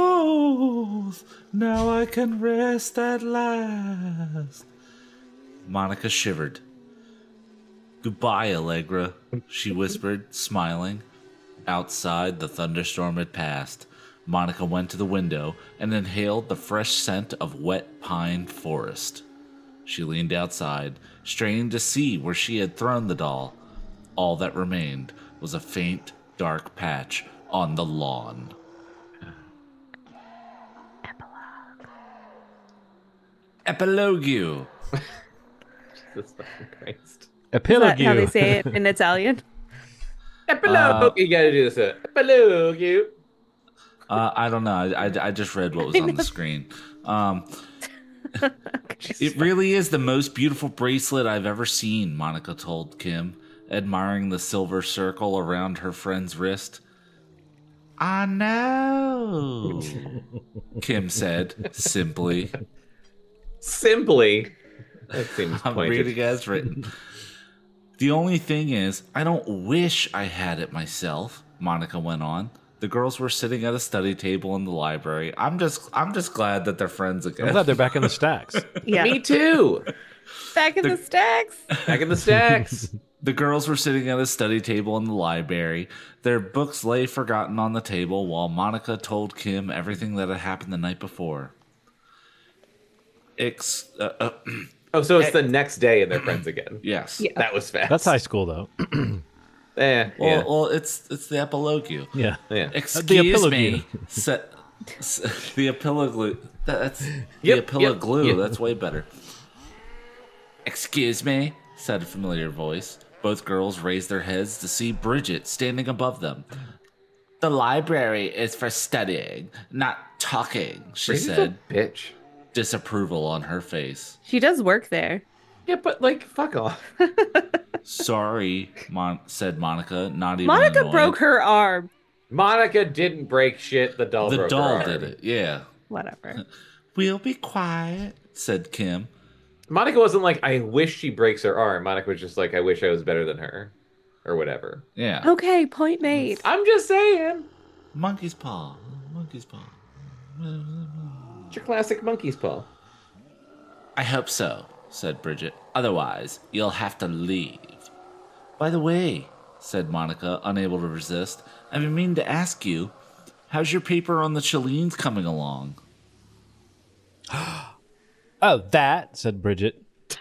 both. Now I can rest at last. Monica shivered. Goodbye, Allegra, she whispered, smiling. Outside, the thunderstorm had passed. Monica went to the window and inhaled the fresh scent of wet pine forest. She leaned outside, straining to see where she had thrown the doll. All that remained was a faint, dark patch on the lawn. Epilogue. Jesus fucking Christ. Is that Epilogue. how they say it in Italian? Epilogue. you gotta do this. Uh, epilogue. You. Uh, I don't know. I, I, I just read what was on the screen. Um, it really is the most beautiful bracelet I've ever seen, Monica told Kim, admiring the silver circle around her friend's wrist. I know, Kim said simply. Simply. That seems I'm pointed. reading as written. The only thing is, I don't wish I had it myself, Monica went on. The girls were sitting at a study table in the library. I'm just I'm just glad that they're friends again. I'm glad they're back in the stacks. Yeah. Me too. Back in the, stacks. Back in the stacks. The girls were sitting at a study table in the library. Their books lay forgotten on the table while Monica told Kim everything that had happened the night before. Ex- uh, uh, Oh, so it's the next day and they're friends again. yes. Yeah. That was fast. That's high school, though. Eh, Well, yeah. well, it's it's the epilogue. Yeah. yeah. Excuse epilogue. me. Se- s- the epilogue. That's the Yep, epilogue yep, glue. yep. That's way better. Excuse me, said a familiar voice. Both girls raised their heads to see Bridget standing above them. The library is for studying, not talking, she Bridget's a said, bitch. disapproval on her face. She does work there. Yeah, but like, fuck off. Sorry, Mon- said Monica, not even Monica annoyed. broke her arm. Monica didn't break shit. The doll The broke doll her did arm. it, yeah. Whatever. We'll be quiet, said Kim. Monica wasn't like, I wish she breaks her arm. Monica was just like, I wish I was better than her. Or whatever. Yeah. Okay, point made. I'm just saying. Monkey's paw. Monkey's paw. It's your classic monkey's paw. I hope so, said Bridget. Otherwise, you'll have to leave. By the way, said Monica, unable to resist, I've been meaning to ask you, how's your paper on the Chileens coming along? Oh, that, said Bridget.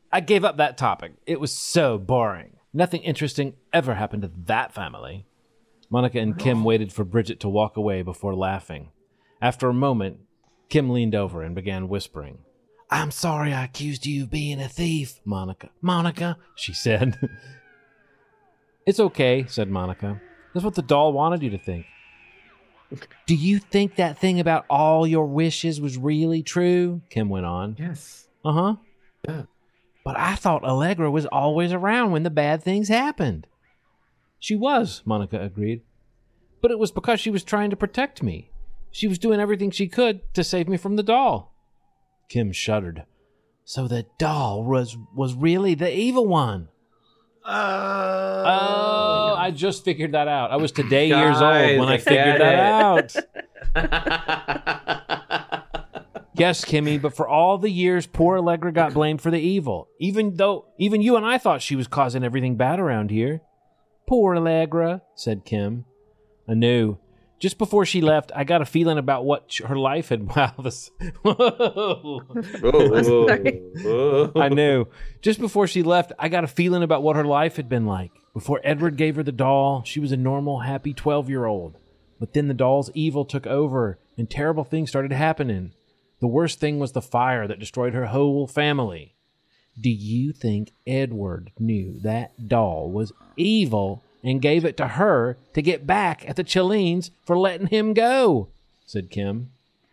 I gave up that topic. It was so boring. Nothing interesting ever happened to that family. Monica and Kim waited for Bridget to walk away before laughing. After a moment, Kim leaned over and began whispering. I'm sorry I accused you of being a thief, Monica. Monica, she said. It's okay, said Monica. That's what the doll wanted you to think. Do you think that thing about all your wishes was really true? Kim went on. Yes. Uh-huh. Yeah. But I thought Allegra was always around when the bad things happened. She was, Monica agreed. But it was because she was trying to protect me. She was doing everything she could to save me from the doll. Kim shuddered. So the doll was was really the evil one. Uh, Oh, I just figured that out. I was today years old Guys, when I I figured get that out. Yes, Kimmy, but for all the years, poor Allegra got blamed for the evil. Even though, even you and I thought she was causing everything bad around here. Poor Allegra, said Kim. I knew. Just before she left, I got a feeling about what her life had... Wow, this... Whoa, whoa, Sorry. whoa. I knew. Just before she left, I got a feeling about what her life had been like. Before Edward gave her the doll, she was a normal, happy twelve-year-old. But then the doll's evil took over, and terrible things started happening. The worst thing was the fire that destroyed her whole family. Do you think Edward knew that doll was evil and gave it to her to get back at the Chalines for letting him go? Said Kim.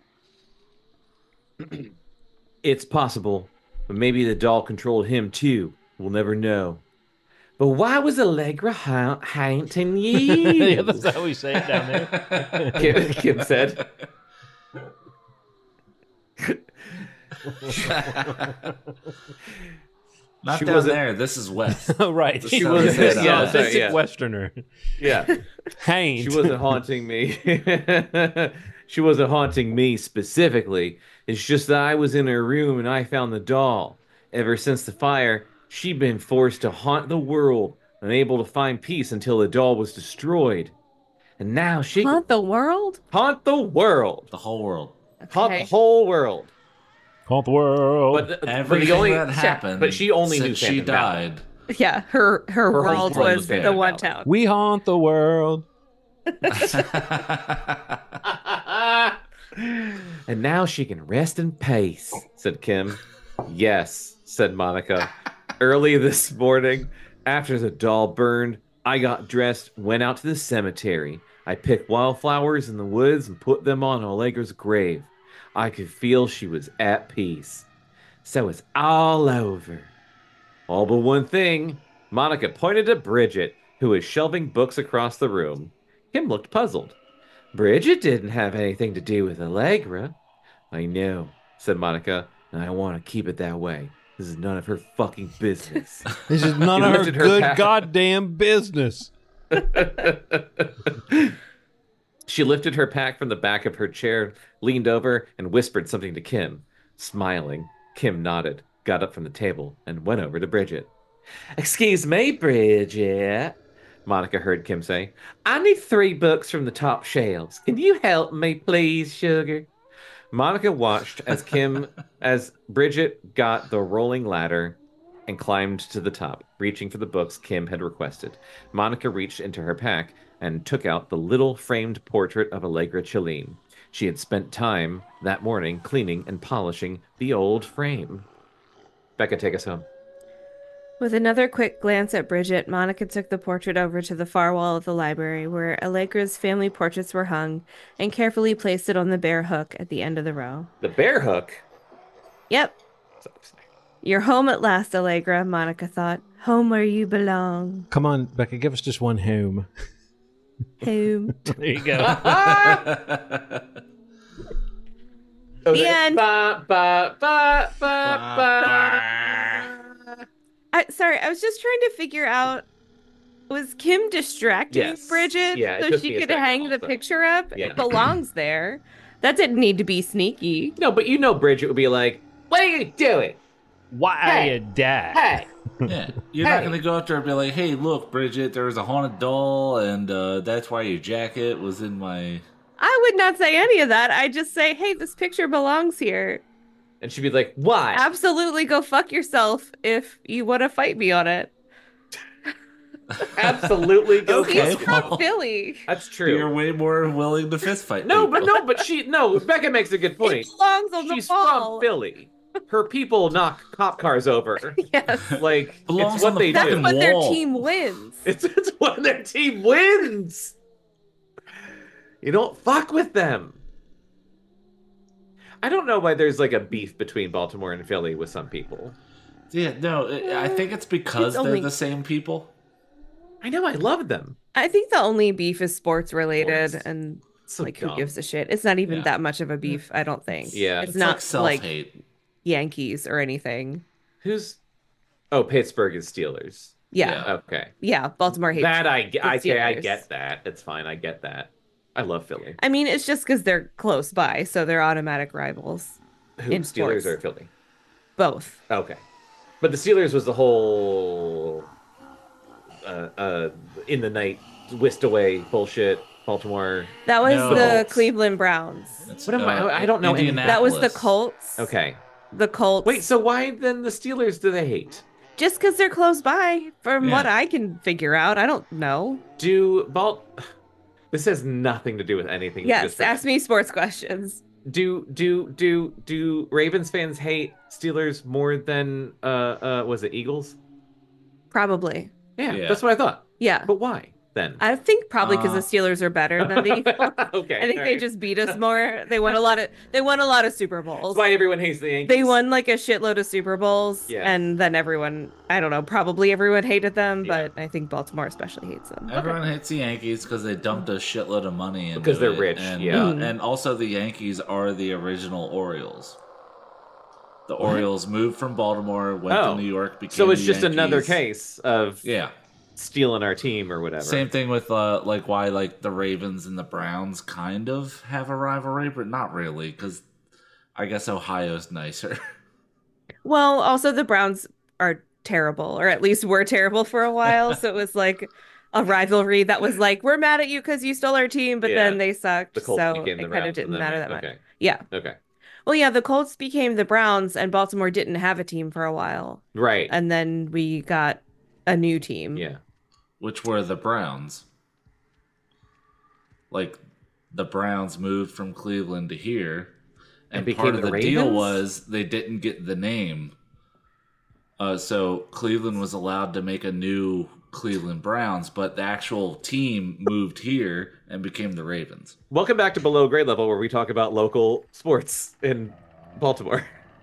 It's possible, but maybe the doll controlled him too. We'll never know. But why was Allegra ha- haunting you? Yeah, that's how we say it down there. Kim, Kim said. Not She down wasn't- there. This is west. Oh, right. She She was- was yeah, a sorry, authentic yeah. Westerner. Yeah. Haint. She wasn't haunting me. She wasn't haunting me specifically. It's just that I was in her room and I found the doll. Ever since the fire, she'd been forced to haunt the world, unable to find peace until the doll was destroyed. And now she can Haunt the world? haunt the world. The whole world. Haunt Okay. the whole world. Haunt the world. But, the, but Everything the only that happened but she only knew since she Phantom Valley. died. Yeah, her her, Her whole world world was was the Phantom one Valley. town. we haunt the world. And now she can rest in peace, said Kim. Yes, said Monica. Early this morning, after the doll burned, I got dressed, went out to the cemetery. I picked wildflowers in the woods and put them on Allegra's grave. I could feel she was at peace. So it's all over. All but one thing. Monica pointed at Bridget, who was shelving books across the room. Kim looked puzzled. Bridget didn't have anything to do with Allegra. I know, said Monica, and I want to keep it that way. This is none of her fucking business. This is none She of her lifted her good pack. goddamn business. She lifted her pack from the back of her chair, leaned over, and whispered something to Kim. Smiling, Kim nodded, got up from the table, and went over to Bridget. Excuse me, Bridget, Monica heard Kim say. I need three books from the top shelves. Can you help me, please, sugar? Monica watched as Kim, as Bridget got the rolling ladder and climbed to the top, reaching for the books Kim had requested. Monica reached into her pack and took out the little framed portrait of Allegra Chalene. She had spent time that morning cleaning and polishing the old frame. Becca, take us home. With another quick glance at Bridget, Monica took the portrait over to the far wall of the library where Allegra's family portraits were hung and carefully placed it on the bear hook at the end of the row. The bear hook. Yep, you're home at last, Allegra, Monica thought. Home where you belong. Come on, Becca, give us just one home. Home. There you go. The end. Ba, ba, ba, ba, ba. I, sorry, I was just trying to figure out, was Kim distracting Yes. Bridget Yeah, it so could she be a could second hang the also. picture up? Yeah. It belongs there. That didn't need to be sneaky. No, but you know Bridget would be like, what are you doing? Why Hey. you die? Hey. Yeah, you're not Hey. gonna go up there and be like, "Hey, look, Bridget, there's a haunted doll, and uh, that's why your jacket was in my." I would not say any of that. I just say, hey, this picture belongs here. And she'd be like, why? Absolutely, go fuck yourself if you want to fight me on it. Absolutely. Go Okay, He's fuck from well, Philly. That's true. You're way more willing to fist fight. No, but people. no, but she no. Becca makes a good It point. belongs on She's the wall. from Philly. Her people knock cop cars over. Yes. Like Belongs it's on what the they That's do. fucking what their wall. team wins. It's, it's when their team wins. You don't fuck with them. I don't know why there's like a beef between Baltimore and Philly with some people. Yeah, no, I I think it's because It's they're only- the same people. I know I love them. I think the only beef is sports related, Sports. and So like dumb. who gives a shit? It's not even Yeah. that much of a beef, I don't think. Yeah. it's, It's not like self like hate. Yankees or anything. Who's? Oh, Pittsburgh is Steelers. Yeah, Yeah. Okay. yeah. Baltimore hates That I get. the I, okay, I Steelers. get that. It's fine. I get that. I love Philly. I mean, it's just because they're close by, so they're automatic rivals. Who? In Steelers sports. or Philly? Both. Okay. But the Steelers was the whole uh, uh, in the night whisked away bullshit. Baltimore. That was No. the Colts. Cleveland Browns. It's, What am I- I don't know anything. That was the Indianapolis. Colts. Okay. The Colts. Wait. So why then the Steelers do they hate? Just because they're close by, from Yeah. what I can figure out. I don't know. Do Balt? This has nothing to do with anything. you Yes, just said. ask me sports questions. Do do do do Ravens fans hate Steelers more than uh uh was it Eagles? Probably. Yeah, Yeah. that's what I thought. Yeah. But why then? I think probably because Uh, the Steelers are better than the Eagles. Okay. I think all they right. just beat us more. They won a lot of they won a lot of Super Bowls. That's why everyone hates the Yankees. They won like a shitload of Super Bowls, Yeah. and then everyone, I don't know, probably everyone hated them, Yeah. but I think Baltimore especially hates them. Everyone hates the Yankees because they dumped a shitload of money into Because they're it, rich, and, yeah. uh, Mhm. and also the Yankees are the original Orioles. The Orioles moved from Baltimore, went Oh. to New York, became So it's the just another Yankees. case of Yeah, stealing our team or whatever. same thing with uh, like why like the Ravens and the Browns kind of have a rivalry, but not really because I guess Ohio's nicer. Well, also the Browns are terrible, or at least were terrible for a while. So it was like a rivalry that was like, we're mad at you because you stole our team, but Yeah. then they sucked. The Colts So became it the kind of Browns, didn't and then matter we- that much. okay. Yeah. Okay. Well, yeah, the Colts became the Browns, and Baltimore didn't have a team for a while. Right. And then we got a new team. yeah. Which were the Browns. Like the Browns moved from Cleveland to here, and, And became part of the the deal Ravens? was they didn't get the name. Uh, so Cleveland was allowed to make a new Cleveland Browns, but the actual team moved here and became the Ravens. Welcome back to Below Grade Level, where we talk about local sports in Baltimore.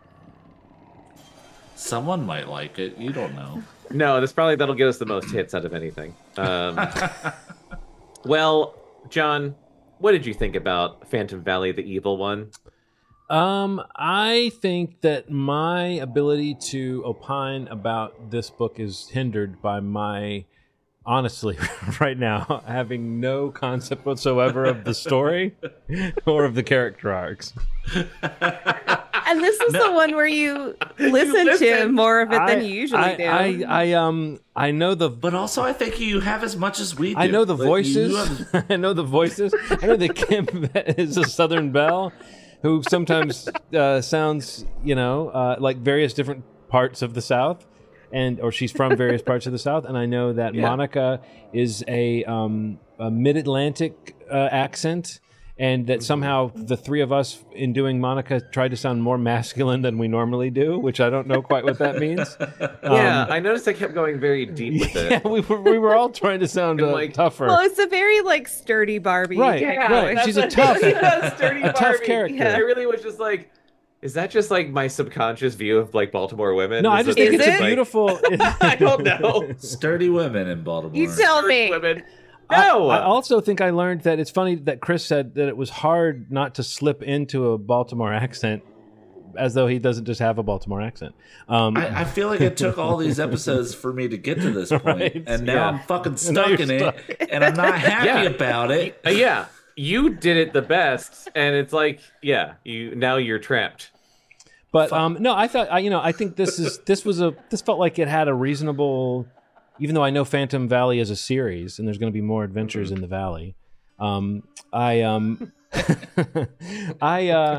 Someone might like it. You don't know. No, that's probably that'll get us the most hits out of anything. Um, well, John, what did you think about Phantom Valley, the evil one? Um, I think that my ability to opine about this book is hindered by my, honestly, right now, having no concept whatsoever of the story or of the character arcs. And this is the one where you listen to listen. more of it than I- you usually I, do. I, I, um, I know the But also, I think you have as much as we do. I know the Like, you voices. have- I know the voices. I know that Kim is a Southern Belle who sometimes uh, sounds, you know, uh, like various different parts of the South, and or she's from various parts of the South. And I know that Yeah. Monica is a, um, a Mid-Atlantic uh, accent, and that somehow the three of us, in doing Monica, tried to sound more masculine than we normally do, which I don't know quite what that means. yeah, Um, I noticed I kept going very deep with it. yeah, we were we were all trying to sound And, uh, like- tougher. Well, it's a very like sturdy Barbie. Right, kind of right. voice. that's She's a what- tough- yeah, sturdy a tough Barbie. character. Yeah. I really was just like, is that just like my subconscious view of like Baltimore women? No, I Is just it- think Is it's it? a beautiful. I don't know. Sturdy women in Baltimore. You tell me. Women. No. I, I also think I learned that it's funny that Chris said that it was hard not to slip into a Baltimore accent, as though he doesn't just have a Baltimore accent. Um, I, I feel like it took all these episodes for me to get to this point, Right, and now yeah. I'm fucking Now stuck you're in stuck. it, and I'm not happy Yeah. about it. Uh, yeah, you did it the best, and it's like, yeah, you now you're trapped. but um, no, I thought I, you know I think this is this was a this felt like it had a reasonable, even though I know Phantom Valley is a series and there's going to be more adventures in the valley. Um, I um, I uh,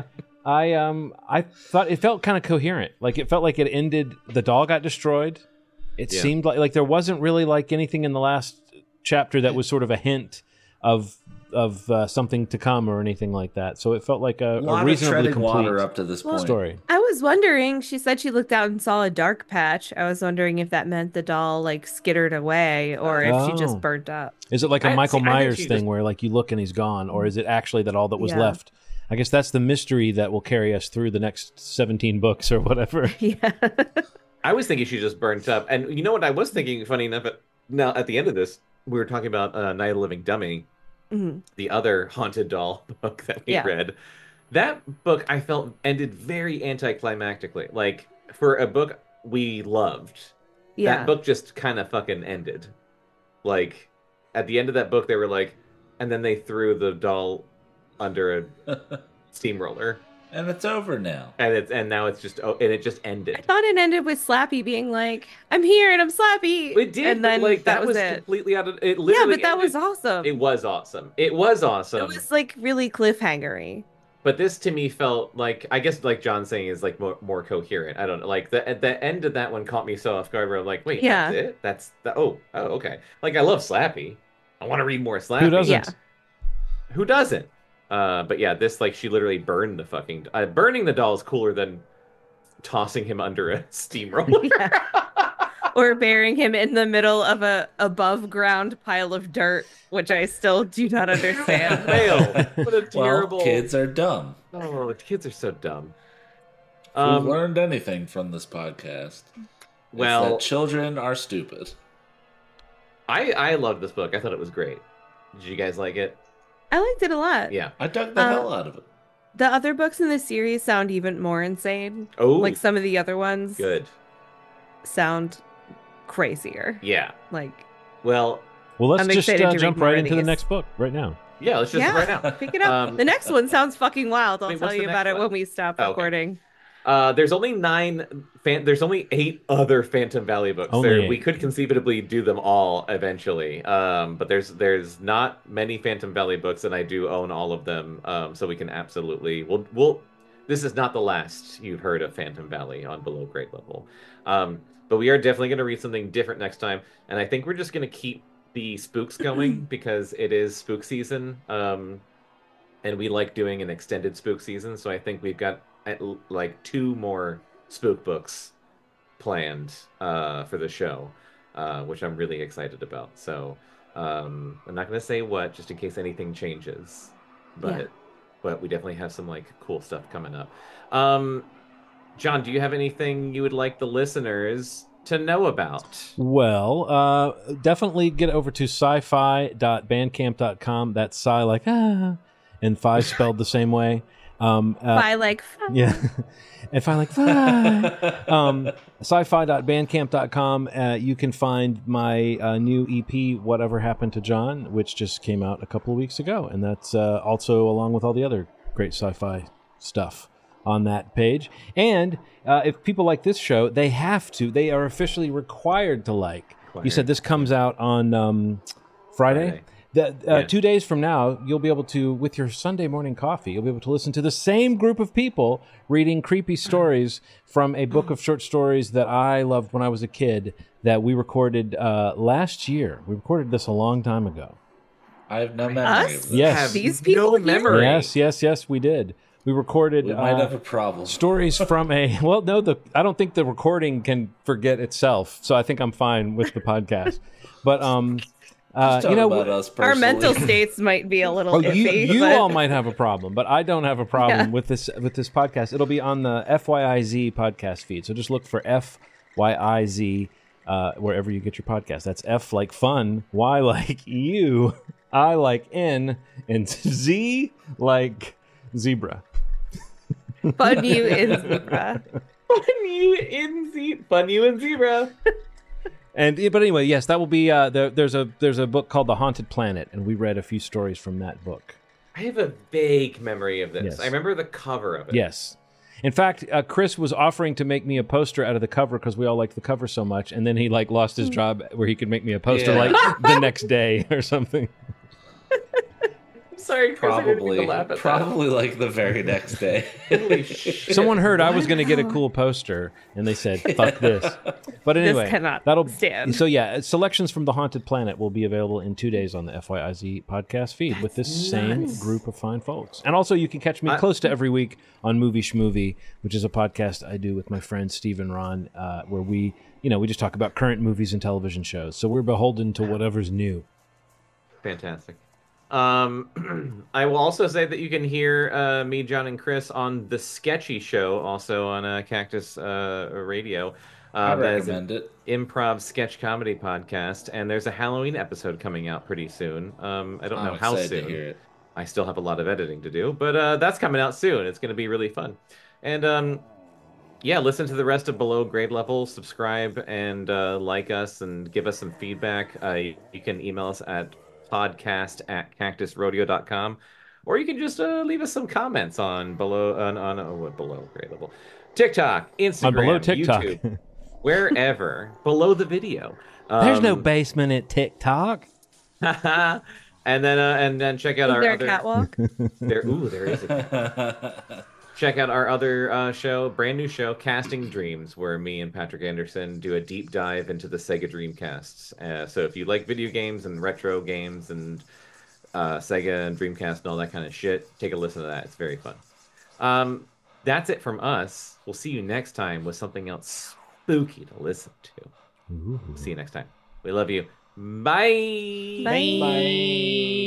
I um I thought it felt kind of coherent. Like it felt like it ended. The doll got destroyed. It Yeah. seemed like like there wasn't really like anything in the last chapter that was sort of a hint of of uh, something to come or anything like that. So it felt like a, A a lot of reasonably treading complete water up to this point. story. I was wondering, she said she looked out and saw a dark patch. I was wondering if that meant the doll like skittered away or if she Oh. just burnt up. Is it like a I- Michael see, I think Myers she thing just- where like you look and he's gone, or is it actually that all that was Yeah. left? I guess that's the mystery that will carry us through the next seventeen books or whatever. Yeah. I was thinking she just burnt up. And you know what I was thinking, funny enough, at, now at the end of this, we were talking about uh, Night of the Living Dummy, Mhm. the other haunted doll book that we Yeah. read. That book I felt ended very anticlimactically. Like for a book we loved, Yeah. that book just kind of fucking ended. Like at the end of that book, they were like, and then they threw the doll under a steamroller, And it's over now. and it's and now it's just oh, and it just ended. I thought it ended with Slappy being like, "I'm here and I'm Slappy." It did, and but, then like that, that, was, was it. completely out of it. Yeah, Literally but that was ended- awesome. It was awesome. It was awesome. It was like really cliffhangery. But this to me felt like, I guess like John's saying is like more, more coherent. I don't know. Like the at the end of that one caught me so off guard where I'm like, wait, Yeah. that's it? That's the oh, oh, okay. Like I love Slappy. I want to read more Slappy. Who doesn't? Yeah. Who doesn't? Uh, but yeah, this like she literally burned the fucking uh, burning the doll is cooler than tossing him under a steamroller. Yeah. Or burying him in the middle of a above ground pile of dirt, which I still do not understand. Fail. What a Well, terrible. kids are dumb. Oh, the kids are so dumb. If we Um, learned anything from this podcast, well, it's that children are stupid. I I loved this book. I thought it was great. Did you guys like it? I liked it a lot. Yeah. I dug the Uh, hell out of it. The other books in the series sound even more insane. Oh, Like some of the other ones good. sound crazier. Yeah. Like, Well, Well, let's I'm just excited uh, to jump read more right of into the these. next book right now. yeah. Let's just yeah, right now. pick it up. Um, the next one sounds fucking wild. I'll Wait, tell what's the you about next it one? when we stop Oh, okay. recording. Uh, there's only nine. Fan- there's only eight other Phantom Valley books. Only There, eight. we could conceivably do them all eventually, um, but there's there's not many Phantom Valley books, and I do own all of them, um, so we can absolutely. We'll we'll. This is not the last you've heard of Phantom Valley on below grade level, um, but we are definitely going to read something different next time, and I think we're just going to keep the spooks going because it is spook season, um, and we like doing an extended spook season. So I think we've got at l- like two more spook books planned uh, for the show, uh, which I'm really excited about. So um, I'm not going to say what, just in case anything changes, but Yeah. but we definitely have some like cool stuff coming up. Um, John, do you have anything you would like the listeners to know about? Well, uh, definitely get over to sci-fi dot bandcamp dot com. That's sci like ah, and fi spelled the same way. Um, uh, By like, yeah, if I like fi. um, sci-fi dot bandcamp dot com. Uh, you can find my uh, new E P, Whatever Happened to John, which just came out a couple of weeks ago, and that's uh, also along with all the other great sci-fi stuff on that page. And uh, if people like this show, they have to. They are officially required to like. You said this comes out on um, Friday. Friday. The, uh, Yeah. Two days from now, you'll be able to, with your Sunday morning coffee, you'll be able to listen to the same group of people reading creepy stories from a book of short stories that I loved when I was a kid that we recorded uh, last year. We recorded this a long time ago. I have no memory Us? of this. Yes. Have These people no here? memory. Yes, yes, yes, we did. We recorded We might uh, have a problem. stories from a well no the I don't think the recording can forget itself, so I think I'm fine with the podcast. But um uh, Just you know about us our personally. mental states might be a little oh, you iffy. you but... all might have a problem, but I don't have a problem Yeah. with this with this podcast. It'll be on the F Y I Z podcast feed, so just look for F Y I Z uh, wherever you get your podcast. That's F like fun, Y like you, I like N, and Z like zebra. Fun you in zebra. Fun you in ze- fun you in zebra. And but anyway, yes, that will be. Uh, there, there's a there's a book called The Haunted Planet, and we read a few stories from that book. I have a vague memory of this. Yes. I remember the cover of it. Yes, in fact, uh, Chris was offering to make me a poster out of the cover because we all liked the cover so much, and then he like lost his job where he could make me a poster Yeah. like the next day or something. Sorry, Chris, I didn't mean to Probably, laugh at probably like the very next day. that. Holy shit. Someone heard I was going to get a cool poster, and they said, "Fuck this." But anyway, cannot that'll stand. So yeah, selections from the Haunted Planet will be available in two days on the F Y I Z podcast feed with this same group of fine folks. And also, you can catch me I- close to every week on Movie Schmovie, which is a podcast I do with my friend Steve and Ron, uh, where we, you know, we just talk about current movies and television shows. So we're beholden to whatever's new. Fantastic. Um, I will also say that you can hear uh, me, John, and Chris on The Sketchy Show, also on uh, Cactus uh, Radio. I Uh, that is an recommend it. improv sketch comedy podcast, and there's a Halloween episode coming out pretty soon. Um, I don't know I'm how excited soon. to hear it. I still have a lot of editing to do, but uh, that's coming out soon. It's going to be really fun. And um, yeah, listen to the rest of Below Grade Level, subscribe and uh, like us and give us some feedback. Uh, you, you can email us at podcast at cactus rodeo dot com, or you can just uh, leave us some comments on below on, on oh, what below grade level TikTok, Instagram, On below TikTok. YouTube, wherever below the video. There's no Um, basement at TikTok. and then uh, and then check out Is our there a other catwalk? there. Ooh, there is a check out our other uh, show, brand new show, Casting Dreams, where me and Patrick Anderson do a deep dive into the Sega Dreamcasts. Uh, so if you like video games and retro games and uh, Sega and Dreamcast and all that kind of shit, take a listen to that. It's very fun. Um, that's it from us. We'll see you next time with something else spooky to listen to. Ooh. See you next time. We love you. Bye. Bye.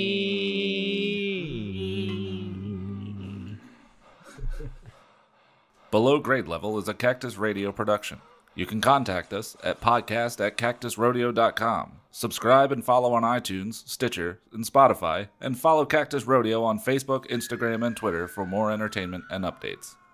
Below Grade Level is a Cactus Radio production. You can contact us at podcast at cactus rodeo dot com. Subscribe and follow on iTunes, Stitcher, and Spotify, and follow Cactus Rodeo on Facebook, Instagram, and Twitter for more entertainment and updates.